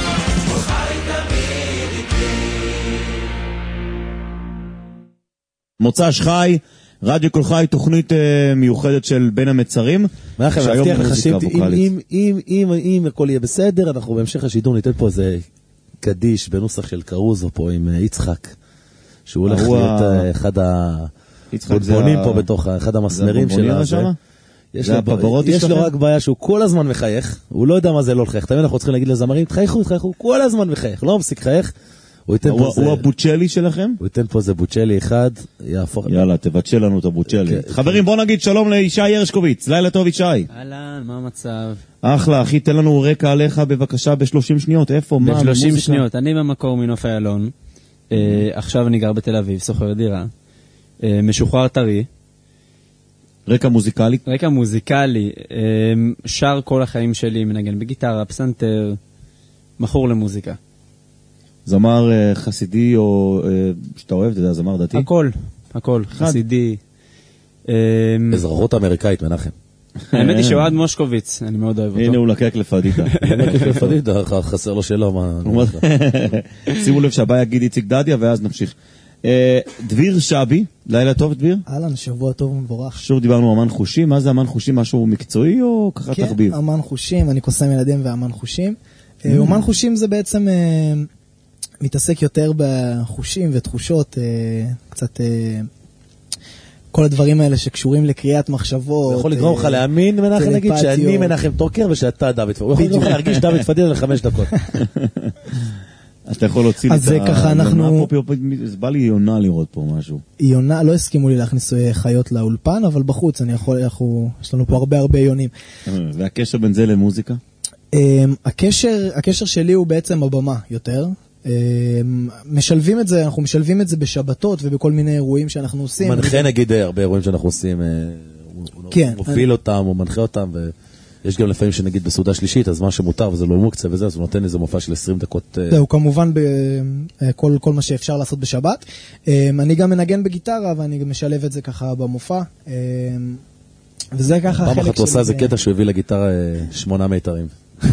מוצ"ש חי, רדיו כל חי, תוכנית מיוחדת של בין המצרים. מנחם, להבטיח לך אם הכל יהיה בסדר, אנחנו בהמשך השידור ניתן פה איזה קדיש בנוסח של קרוזו פה עם יצחק, שהוא הולך להיות אחד הבונבונים פה בתוך אחד המסמרים שלה. יש לו רק בעיה שהוא כל הזמן מחייך, הוא לא יודע מה זה לא לחייך. תמיד אנחנו צריכים להגיד לזמרים, תחייכו, הוא כל הזמן מחייך, לא מפסיק חייך. הוא הבוצ'לי שלכם? הוא ייתן פה איזה בוצ'לי אחד, יהפוך... יאללה, תבצ'ל לנו את הבוצ'לי. חברים, בוא נגיד שלום לישי הרשקוביץ. לילה טוב, ישי. אהלן, מה המצב? אחלה, אחי, תן לנו רקע עליך בבקשה ב-30 שניות. איפה? מה? ב-30 שניות. אני במקור מנוף איילון. עכשיו אני גר בתל אביב, סוחר דירה. משוחרר טרי. רקע מוזיקלי? רקע מוזיקלי. שר כל החיים שלי, מנגן בגיטרה, פסנתר, מכור למוזיקה. זמר חסידי או שאתה אוהב, אתה יודע, זמר דתי? הכל, חסידי. אזרחות אמריקאית, מנחם. האמת היא שאוהד מושקוביץ, אני מאוד אוהב אותו. הנה הוא לקק לפדידה. חסר לו שלא, מה... שימו לב שהבא יגיד איציק דדיה ואז נמשיך. דביר שבי, לילה טוב דביר? אהלן, שבוע טוב ומבורך. שוב דיברנו אמן חושים, מה זה אמן חושים? משהו מקצועי או ככה תחביב? כן, אמן חושים, אני קוסם ילדים ואמן חושים. אמן חושים זה בעצם מתעסק יותר בחושים ותחושות, קצת כל הדברים האלה שקשורים לקריאת מחשבות. זה יכול לגרום לך להאמין, מנחם, נגיד, שאני מנחם טוקר ושאתה דוד פדידה. הוא יכול להרגיש דוד פדידה ל5 דקות. אז אתה יכול להוציא לי את היונה פה, זה בא לי יונה לראות פה משהו. יונה, לא הסכימו לי להכניס חיות לאולפן, אבל בחוץ אני יכול, יש לנו פה הרבה יונים. והקשר בין זה למוזיקה? הקשר שלי הוא בעצם הבמה יותר. משלבים את זה, אנחנו משלבים את זה בשבתות ובכל מיני אירועים שאנחנו עושים. מנחה נגיד הרבה אירועים שאנחנו עושים, הוא מוביל אותם, הוא מנחה אותם, ויש גם לפעמים שנגיד בסעודה שלישית, אז מה שמותר וזה לא מוקצה וזה, אז הוא נותן איזה מופע של 20 דקות. זהו, כמובן כל מה שאפשר לעשות בשבת. אני גם מנגן בגיטרה ואני גם משלב את זה ככה במופע. וזה ככה פעם אחת הוא עושה איזה קטע שהוא הביא לגיטרה 8 מיתרים.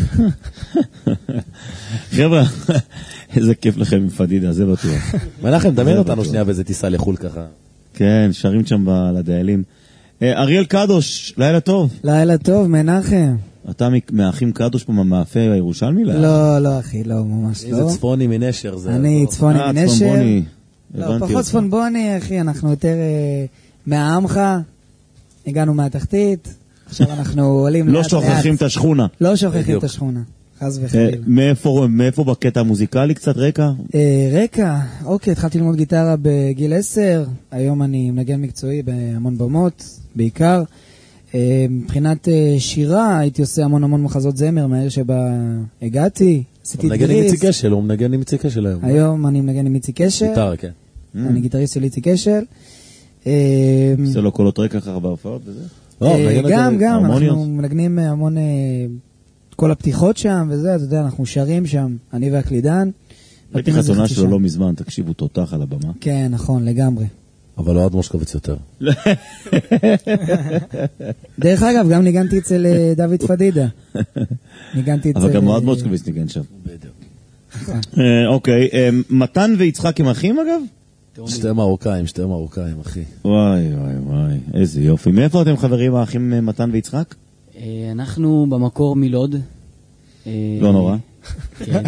חבר'ה, איזה כיף לכם עם פדידה, זה לא טוב. מנחם, דמיין אותנו שנייה באיזה טיסה לחול ככה. כן, שרים שם לדיילים. אריאל קדוש, לילה טוב. לילה טוב, מנחם. אתה מהאחים קדוש פה מהמאפה הירושלמי? לא, אחי, לא, ממש לא. איזה צפוני מנשר זה. אני צפוני מנשר. צפונבוני. לא, פחות צפונבוני, אחי, אנחנו יותר מהעמך, הגענו מהתחתית. עכשיו אנחנו עולים לא שוכחים את השכונה. לא שוכחים את השכונה. חס וחלילה. מאיפה בקטע המוזיקלי קצת רקע? רקע, אוקיי, התחלתי ללמוד גיטרה בגיל 10, היום אני מנגן מקצועי בהמון במות, בעיקר. מבחינת שירה, הייתי עושה המון מחזות זמר מהעיר שבה הגעתי, עשיתי את גריס. הוא מנגן עם איציק אשל היום. היום אני מנגן עם איציק אשל. גיטרה, כן. אני גיטריסט של איציק אשל. עושה לו קולות רקע ככה בהופעות וזה? גם, אנחנו מנגנים המון, כל הפתיחות שם וזה, אתה יודע, אנחנו שרים שם, אני והקלידן. ראיתי חתונה שלו לא מזמן, תקשיבו תותח על הבמה. כן, נכון, לגמרי. אבל לא עד מושקוביץ יותר. דרך אגב, גם ניגנתי אצל דוד פדידה. אבל גם מאוד מושקוביץ ניגן שם. אוקיי, מתן ויצחק הם אחים אגב? שתי מרוקאים, אחי. וואי, איזה יופי. מאיפה אתם חברים האחים מתן ויצחק? אנחנו במקור מלוד. לא נורא. כן.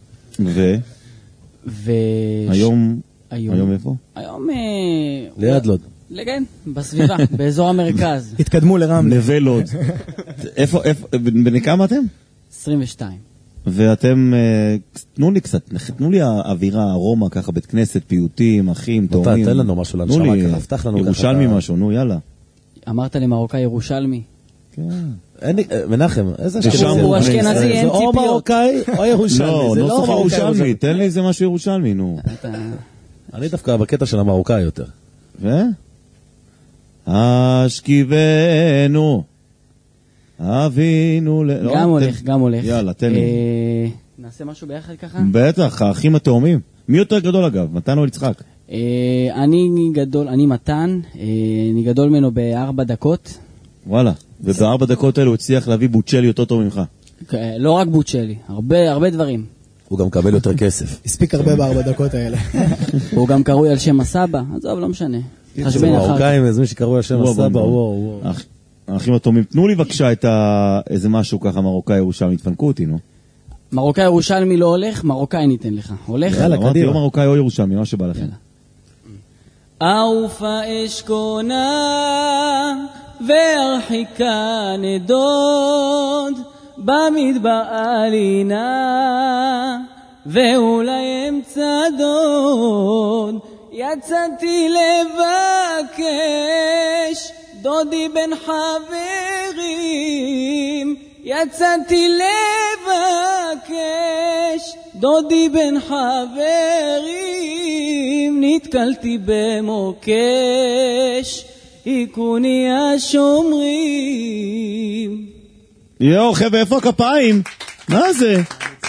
היום איפה? היום... ליד לוד. כן, בסביבה, באזור המרכז. התקדמו לרמלה. נווה לוד. איפה, בני כמה אתם? 22. ואתם, תנו לי האווירה, ארומה, ככה בית כנסת, פיוטים, אחים, תאומים. תן לנו משהו לנשמה, הבטח לנו ככה. ירושלמי משהו, נו יאללה. אמרת למרוקאי ירושלמי. כן. מנחם, איזה הוא אשכנזי, אין ציפיות. או מרוקאי או ירושלמי. לא, נוסח ירושלמי, תן לי איזה משהו ירושלמי, נו. אני דווקא בקטע של המרוקאי יותר. אשכיבנו אבינו... גם הולך. יאללה, תן לי. נעשה משהו ביחד ככה? בטח, האחים התאומים. מי יותר גדול אגב? מתן או יצחק? אני מתן, אני גדול ממנו ב4 דקות. וואלה, וב4 דקות האלו הוא הצליח להביא בוצ'לי יותר טוב ממך. לא רק בוצ'לי, הרבה דברים. הוא גם מקבל יותר כסף. הספיק הרבה ב4 דקות האלה. הוא גם קרוי על שם הסבא, עזוב, לא משנה. חשבן אחר. מרוקאים, איזה מי שקרוי על שם הסבא, וואו. האחים התאומים, תנו לי בבקשה את איזה משהו ככה מרוקאי ירושלמי, תפנקו אותי, נו. מרוקאי ירושלמי לא הולך, מרוקאי ניתן לך. הולך? יאללה, קדימה. לא מרוקאי או ירושלמי, מה שבא לכם. אופה אשכונה והרחיקה נדוד במדבר עלינה ואולי אמצע דוד יצאתי לבקש דודי בן חברים יצאתי לבקש דודי בן חברים נתקלתי במוקש עיקוני השומרים. יואו חבר'ה, איפה הכפיים? מה זה?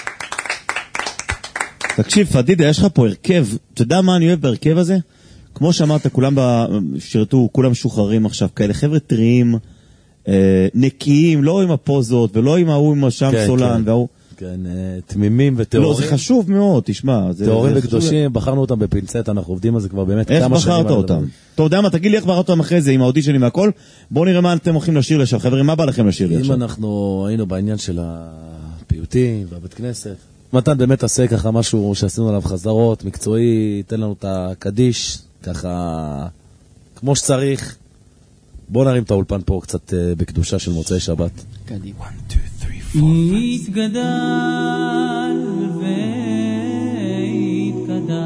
תקשיב פדידה, יש לך פה הרכב, אתה יודע מה אני אוהב בהרכב הזה? כמו שאמרת, כולם שירתו, כולם משוחררים עכשיו, כאלה חבר'ה טריים, נקיים, לא עם הפוזות ולא עם ההוא עם השם סולן והוא כן, תמימים וטהורים. לא, זה חשוב מאוד, תשמע. טהורים וקדושים, בחרנו אותם בפינצט, אנחנו עובדים על זה כבר באמת כמה שנים. איך בחרת אותם? אתה יודע מה, תגיד לי איך בחרת אותם אחרי זה, עם האודישנים והכל. בואו נראה מה אתם הולכים לשיר לשם. חברים, מה בא לכם לשיר לי עכשיו? אם אנחנו היינו בעניין של הפיוטים והבית כנסת, מתן באמת עשה ככה משהו שעשינו עליו חזרות, מקצועי, תן לנו את הקדיש, ככה כמו שצריך. בואו נרים את האולפן פה קצת בקדושה של מוצאי שבת. קדימה. 1, 2, 3, 4 התגדל והתגדל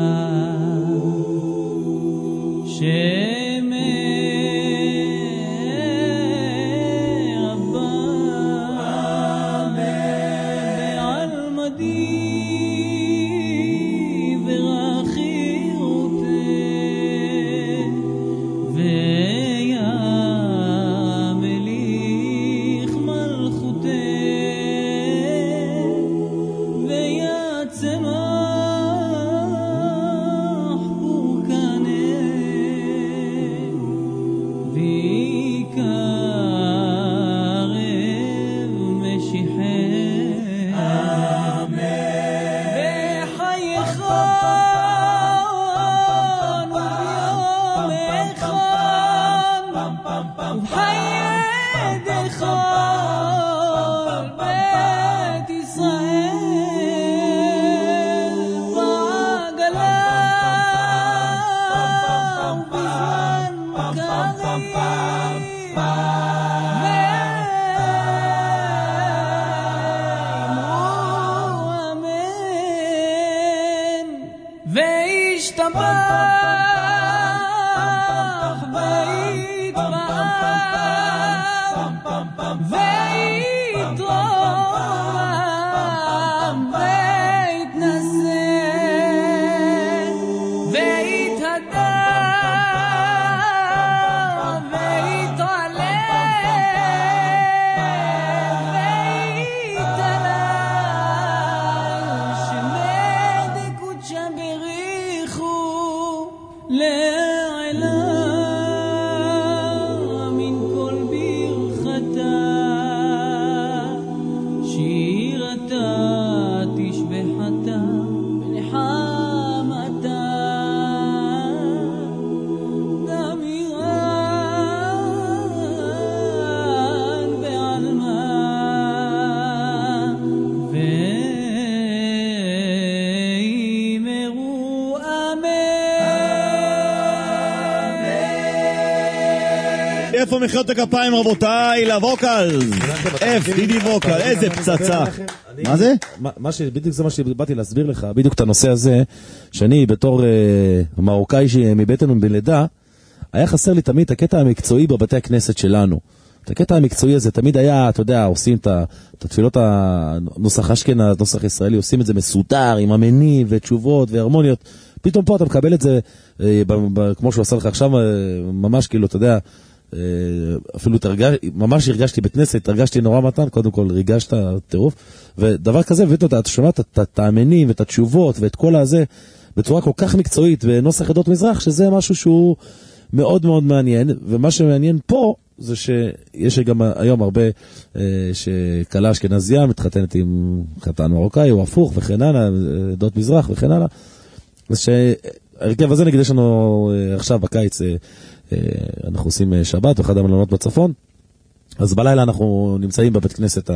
איפה מחיאות הכפיים רבותיי? לווקל FDD ווקל, איזה פצצה. מה זה? בדיוק זה מה שבאתי להסביר לך, בדיוק את הנושא הזה, שאני בתור מרוקאי מבטן ובלידה, היה חסר לי תמיד את הקטע המקצועי בבתי הכנסת שלנו. את הקטע המקצועי הזה תמיד היה, אתה יודע, עושים את התפילות הנוסח אשכנז, נוסח ישראלי, עושים את זה מסודר, עם המניב ותשובות והרמוניות. פתאום פה אתה מקבל את זה, כמו שהוא עשה לך עכשיו, ממש כאילו, אתה יודע, אפילו ממש הרגשתי בכנסת, הרגשתי נורא מתן, קודם כל ריגשת טירוף, ודבר כזה, אתה שומע את המניב ואת התשובות ואת כל הזה, בצורה כל כך מקצועית, בנוסח עדות מזרח, שזה משהו שהוא מאוד מאוד מעניין, ומה שמעניין פה, זה שיש גם היום הרבה שקלה אשכנזיה מתחתנת עם חתן מרוקאי או הפוך וכן הלאה, עדות מזרח וכן הלאה. אז שהרכב הזה נגיד יש לנו עכשיו בקיץ, אנחנו עושים שבת באחד המלונות בצפון, אז בלילה אנחנו נמצאים בבית כנסת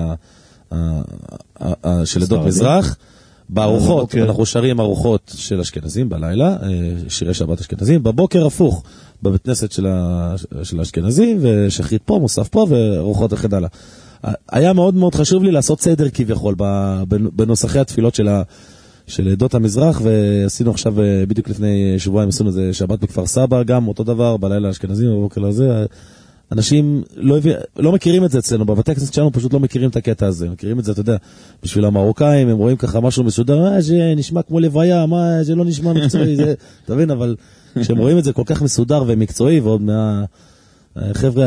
של עדות מזרח, בארוחות, אנחנו שרים ארוחות של אשכנזים בלילה, שירי שבת אשכנזים, בבוקר הפוך, בבית כנסת של האשכנזים, ושחרית פה, מוסף פה, וארוחות וכן הלאה. היה מאוד מאוד חשוב לי לעשות סדר כביכול, בנוסחי התפילות של עדות המזרח, ועשינו עכשיו, בדיוק לפני שבועיים, עשינו איזה שבת בכפר סבא, גם אותו דבר, בלילה האשכנזים, בבוקר לזה, אנשים לא מכירים את זה אצלנו, בבתי הכנסת שלנו פשוט לא מכירים את הקטע הזה, מכירים את זה, אתה יודע, בשביל המרוקאים, הם רואים ככה משהו מסודר, זה נשמע כמו לוויה, זה לא נשמע מקצועי, זה, אתה מבין, אבל כשהם רואים את זה כל כך מסודר ומקצועי, ועוד מהחבר'ה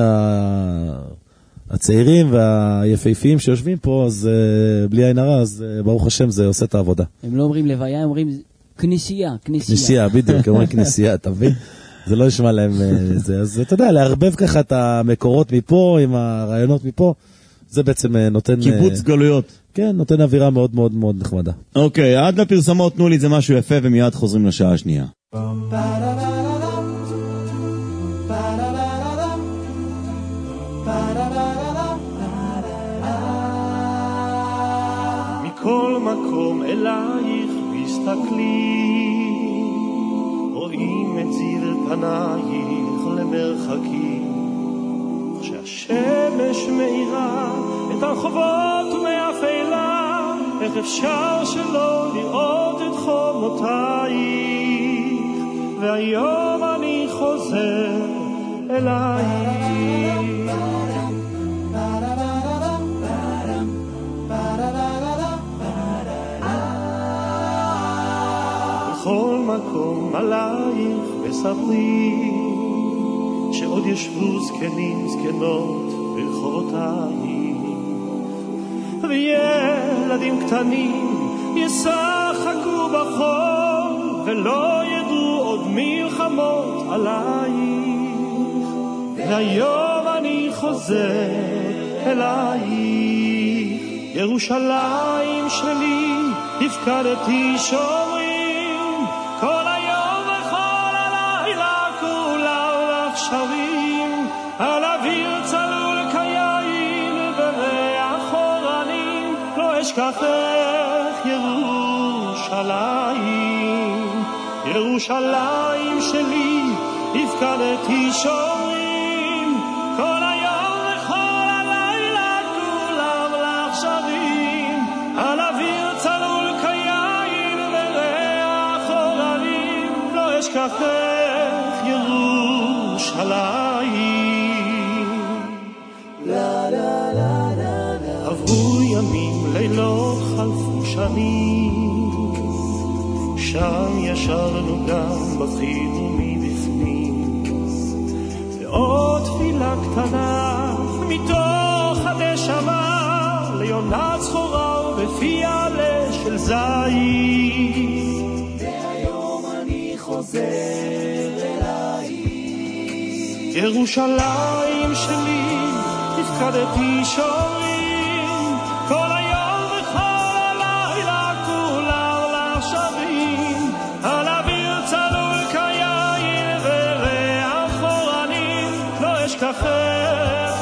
הצעירים והיפהפיים שיושבים פה, אז בלי עין הרע, אז ברוך השם זה עושה את העבודה. הם לא אומרים לוויה, הם אומרים כנסייה. כנסייה, בדיוק, אומרים כנסייה, אתה מבין? זה לא ישמע להם זה, אז אתה יודע, להרבב ככה את המקורות מפה, עם הרעיונות מפה, זה בעצם נותן... קיבוץ גלויות. כן, נותן אווירה מאוד מאוד מאוד נחמדה. אוקיי, עד לפרסמות תנו לי זה משהו יפה, ומיד חוזרים לשעה השנייה. מכל מקום אלייך מסתכלי, רואים את זיו פנייך למרחקים, כשהשמש מאירה את הרחובות מאפלה, איך אפשר שלא לראות את חומותייך, והיום אני חוזר אלייך. בכל מקום עלייך וספרי, שעוד ישבו זקנים זקנות ברחובותייך, וילדים קטנים ישחקו בחול, ולא ידעו עוד מלחמות עלייך, והיום אני חוזר אלייך. ירושלים שלי הפקדתי שומרים, כל היום וכל הלילה כולם לך שרים, על אוויר צלול כיין בריח אורנים, לא אשכחך ירושלים. ירושלים שלי הפקדתי שומרים, כל היום וכל הלילה כולם לך שרים, על אוויר צלול כיין בריח אורנים, לא אשכחך ירושלים. עברו ימים לילות חלפו שנים, שם ישרנו גם בכינו מבפנים, ועוד תפילה קטנה מתוך הנשמה ליונה צחורה ובפי עלה של זית. והיום אני חוזר אליי, ירושלים שלי, הפקדתי שורים כל היום וכל הלילה, כולם לך שווים, על אוויר צלול כיין וריח אורנים, לא אשכחך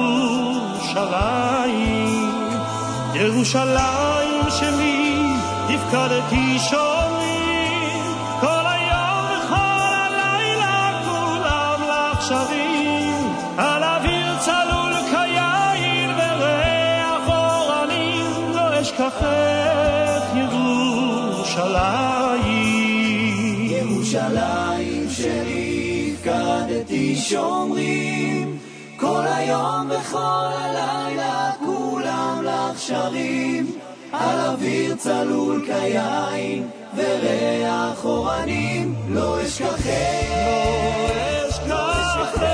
ירושלים. ירושלים שלי, הפקדתי שורים כל היום וכל הלילה, כולם לך שווים, על אוויר צלול כיין וריח אורנים, לא אשכחך ירושלים. ירושלים שלי, הפקדתי שומרים כל היום וכל הלילה, כולם לך שרים, על אוויר צלול כיין וריח אורנים, לא אשכחך, לא אשכחך.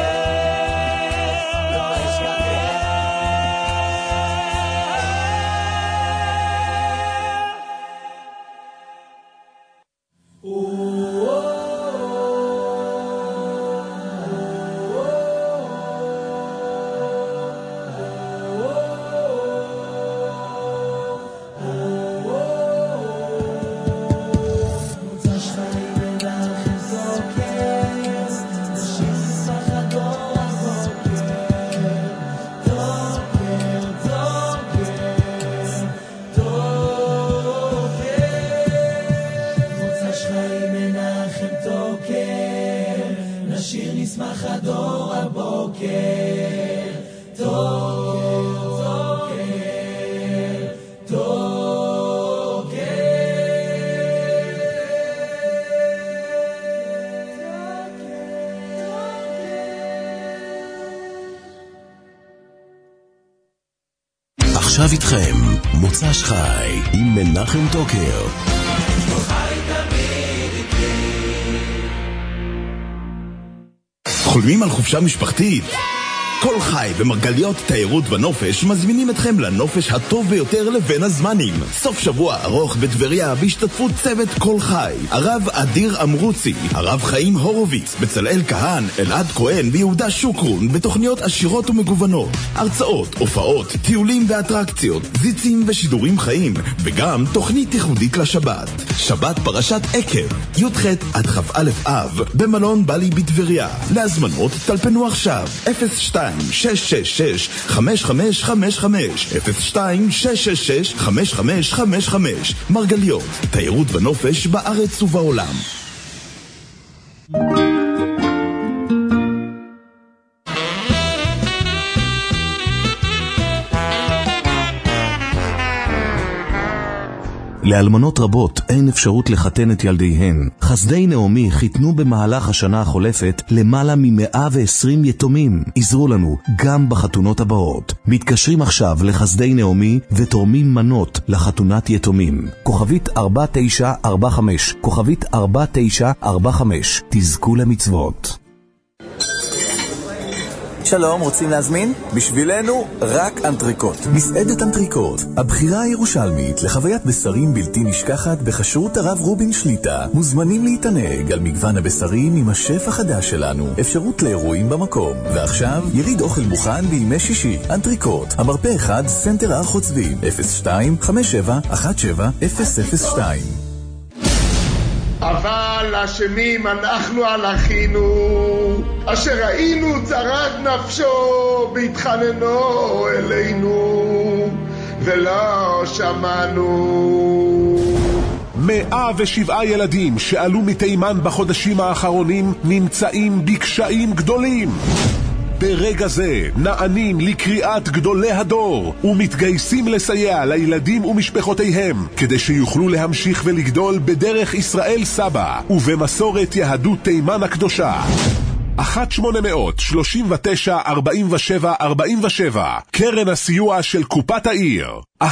עכשיו איתכם מוצ"ש חי עם מנחם טוקר. חולמים על חופשה משפחתית? כל חי במרגליות תיירות ונופש מזמינים אתכם לנופש הטוב ביותר לבין הזמנים. סוף שבוע ארוך בטבריה בהשתתפות צוות כל חי, הרב אדיר אמרוצי, הרב חיים הורוביץ, בצלאל כהן, אלעד כהן ויהודה שוקרון, בתוכניות עשירות ומגוונות, הרצאות, הופעות, טיולים ואטרקציות, זיצים ושידורים חיים, וגם תוכנית ייחודית לשבת. שבת פרשת עקב, י"ח עד כ"א אב, במלון בלי בטבריה. להזמנות טלפנו עכשיו 02 666 5555 02 666 5555. מרגליות, תיירות ונופש בארץ ובעולם. לאלמנות רבות אין אפשרות לחתן את ילדיהן. חסדי נעמי חיתנו במהלך השנה החולפת למעלה מ-120 יתומים. עזרו לנו גם בחתונות הבאות. מתקשרים עכשיו לחסדי נעמי ותורמים מנות לחתונת יתומים. כוכבית 4945, כוכבית 4945. תזכו למצוות. שלום, רוצים להזמין? בשבילנו רק אנטריקוט. מסעדת אנטריקוט, הבחירה הירושלמית לחוויית בשרים בלתי נשכחת בכשרות הרב רובין שליטה. מוזמנים להתענג על מגוון הבשרים עם השף החדש שלנו. אפשרות לאירועים במקום. ועכשיו, יריד אוכל מוכן בימי שישי. אנטריקוט, המרפא 1, סנטר הר חוצבים, 02-5717-002. אבל אשמים אנחנו על אחינו, אשר ראינו צרת נפשו בהתחננו אלינו, ולא שמענו. 107 ילדים שעלו מתימן בחודשים האחרונים נמצאים בקשיים גדולים. ברגע זה נענים לקריאת גדולי הדור ומתגייסים לסייע לילדים ומשפחותיהם כדי שיוכלו להמשיך ולגדול בדרך ישראל סבא ובמסורת יהדות תימן הקדושה. 1-800-39-47-47 קרן הסיוע של קופת העיר. 1-800-39-47-47.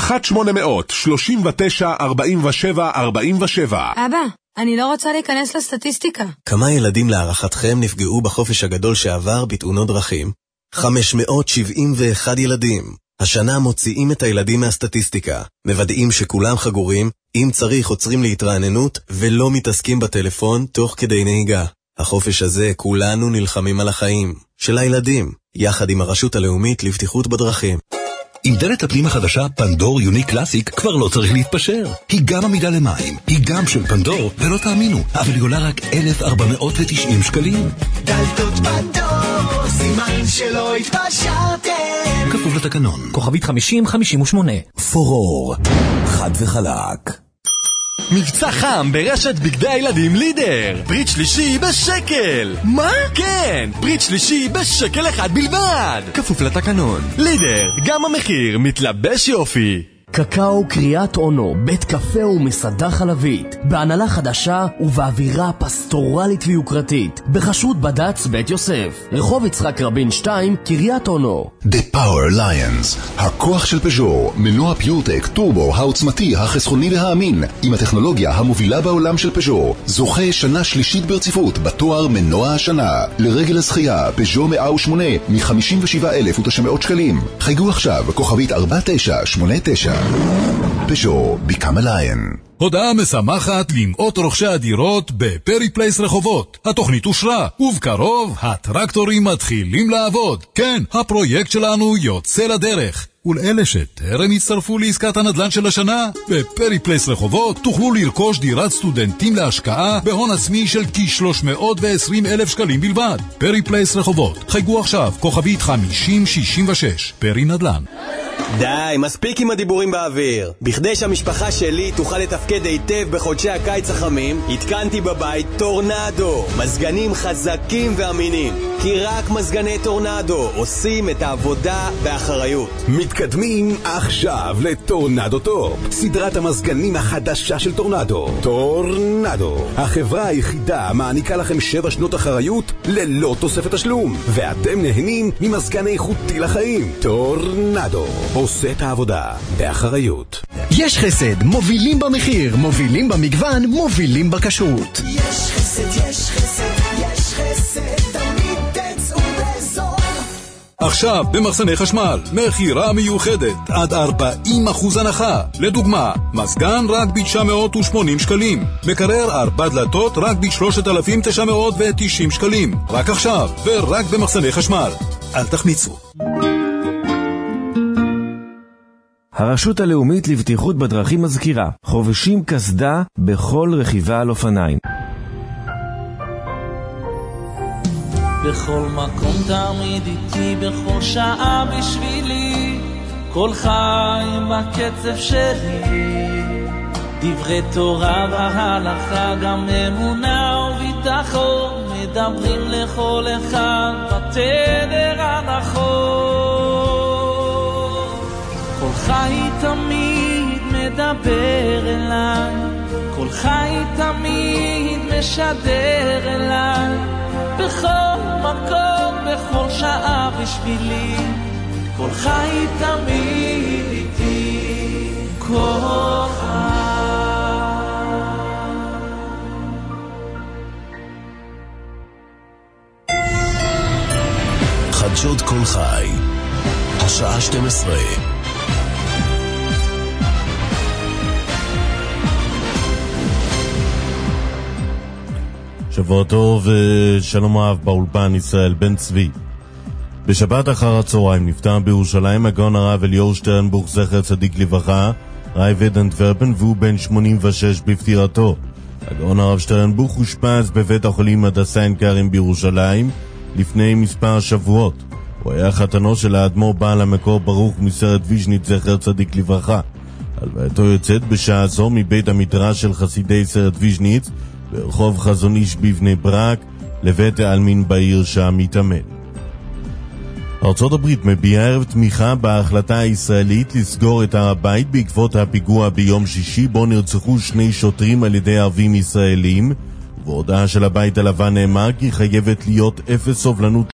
אבא, אני לא רוצה להיכנס לסטטיסטיקה. כמה ילדים להערכתכם נפגעו בחופש הגדול שעבר בתאונות דרכים? 571 ילדים. השנה מוציאים את הילדים מהסטטיסטיקה, מוודאים שכולם חגורים, אם צריך עוצרים להתרעננות ולא מתעסקים בטלפון תוך כדי נהיגה. החופש הזה כולנו נלחמים על החיים של הילדים, יחד עם הרשות הלאומית לבטיחות בדרכים. עם דלת הפנים החדשה פנדור יוניק קלאסיק כבר לא צריך להתפשר. היא גם עמידה למים, היא גם של פנדור, ולא תאמינו, אבל היא עולה רק 1,490 שקלים. דלתות פנדור, סימן שלא התפשרתם. כפוף לתקנון. כוכבית 5058. פורור, חד וחלק. מבצע חם ברשת בגדי הילדים לידר. ברית שלישי בשקל. מה? כן, ברית שלישי בשקל אחד בלבד. כפוף לתקנון. לידר, גם המחיר מתלבש יופי. קקאו קריאת אונו, בית קפה ומסעדה חלבית, בהנהלה חדשה ובאווירה פסטורלית ויוקרתית, בחשות בד"ץ בית יוסף, רחוב יצחק רבין 2, קריאת אונו. The Power Lions, הכוח של פז'ור, מנוע פיורטק טורבו העוצמתי, החסכוני והאמין, עם הטכנולוגיה המובילה בעולם של פז'ור, זוכה שנה שלישית ברציפות בתואר מנוע השנה. לרגל הזכייה, פז'ור 108 מ-57,900 שקלים. חייגו עכשיו, כוכבית 4989. פז'ור, become a lion. הודעה משמחת למאות רוכשי הדירות בפרי פלייס רחובות. התוכנית אושרה, ובקרוב הטרקטורים מתחילים לעבוד. כן, הפרויקט שלנו יוצא לדרך. ולאלה שטרם הצטרפו לעסקת הנדל"ן של השנה, בפרי פלייס רחובות תוכלו לרכוש דירת סטודנטים להשקעה בהון עצמי של כ-320,000 שקלים בלבד. פרי פלייס רחובות, חייגו עכשיו, כוכבית 5066, פרי נדל"ן. די, מספיק עם הדיבורים באוויר. בכדי שהמשפחה שלי תוכל לתפקד היטב בחודשי הקיץ החמים, התקנתי בבית טורנדו, מזגנים חזקים ואמינים. כי רק מזגני טורנדו עושים את העבודה באחריות. מתקדמים עכשיו לטורנדו טופ, סדרת המזגנים החדשה של טורנדו. טורנדו, החברה היחידה מעניקה לכם 7 שנות אחריות ללא תוספת תשלום, ואתם נהנים ממזגן איכותי לחיים. טורנדו עושה את העבודה באחריות. יש חסד, מובילים במחיר, מובילים במגוון, מובילים בכשרות. יש חסד, יש חסד, יש חסד, תמיד תצאו בזול. עכשיו במחסני חשמל, מחירה מיוחדת עד 40% הנחה. לדוגמה, מזגן רק ב-980 שקלים, מקרר 4 דלתות רק ב-3,990 שקלים. רק עכשיו ורק במחסני חשמל. אל תחמיצו. הרשות הלאומית לבטיחות בדרכים מזכירה, חובשים קסדה בכל רכיבה על אופניים. בכל מקום תמיד איתי, בכל שעה בשבילי, כל חיים בקצב שלי, דברי תורה והלכה, גם אמונה וביטחון, מדברים לכל אחד בתדר הנכון. כל חי תמיד מדבר אליי, כל חי תמיד משדר אליי, בכל מקום, בכל שעה בשבילי, כל חי תמיד איתי, כל חי. חדשות כל חי, השעה 12. שבוע טוב ושלום אהב באולפן ישראל בן צבי. בשבת אחר הצהריים נפטר בירושלים הגאון הרב אליאור שטרנבוך זכר צדיק לברכה, רייבד אנטוורפן, והוא בן 86 בפטירתו. הגאון הרב שטרנבוך הושפז בבית החולים הדסה עין כרם בירושלים לפני מספר שבועות. הוא היה חתנו של האדמו"ר בעל המקור ברוך מסרט ויז'ניץ זכר צדיק לברכה. הלווייתו יוצאת בשעה זו מבית המדרש של חסידי סרט ויז'ניץ ברחוב חזון איש בבני ברק לבית העלמין בעיר שם מתאמן. ארצות הברית מביעה ערב תמיכה בהחלטה הישראלית לסגור את הר הבית בעקבות הפיגוע ביום שישי בו נרצחו 2 שוטרים על ידי ערבים ישראלים. ובהודעה של הבית הלבן נאמר כי חייבת להיות אפס סובלנות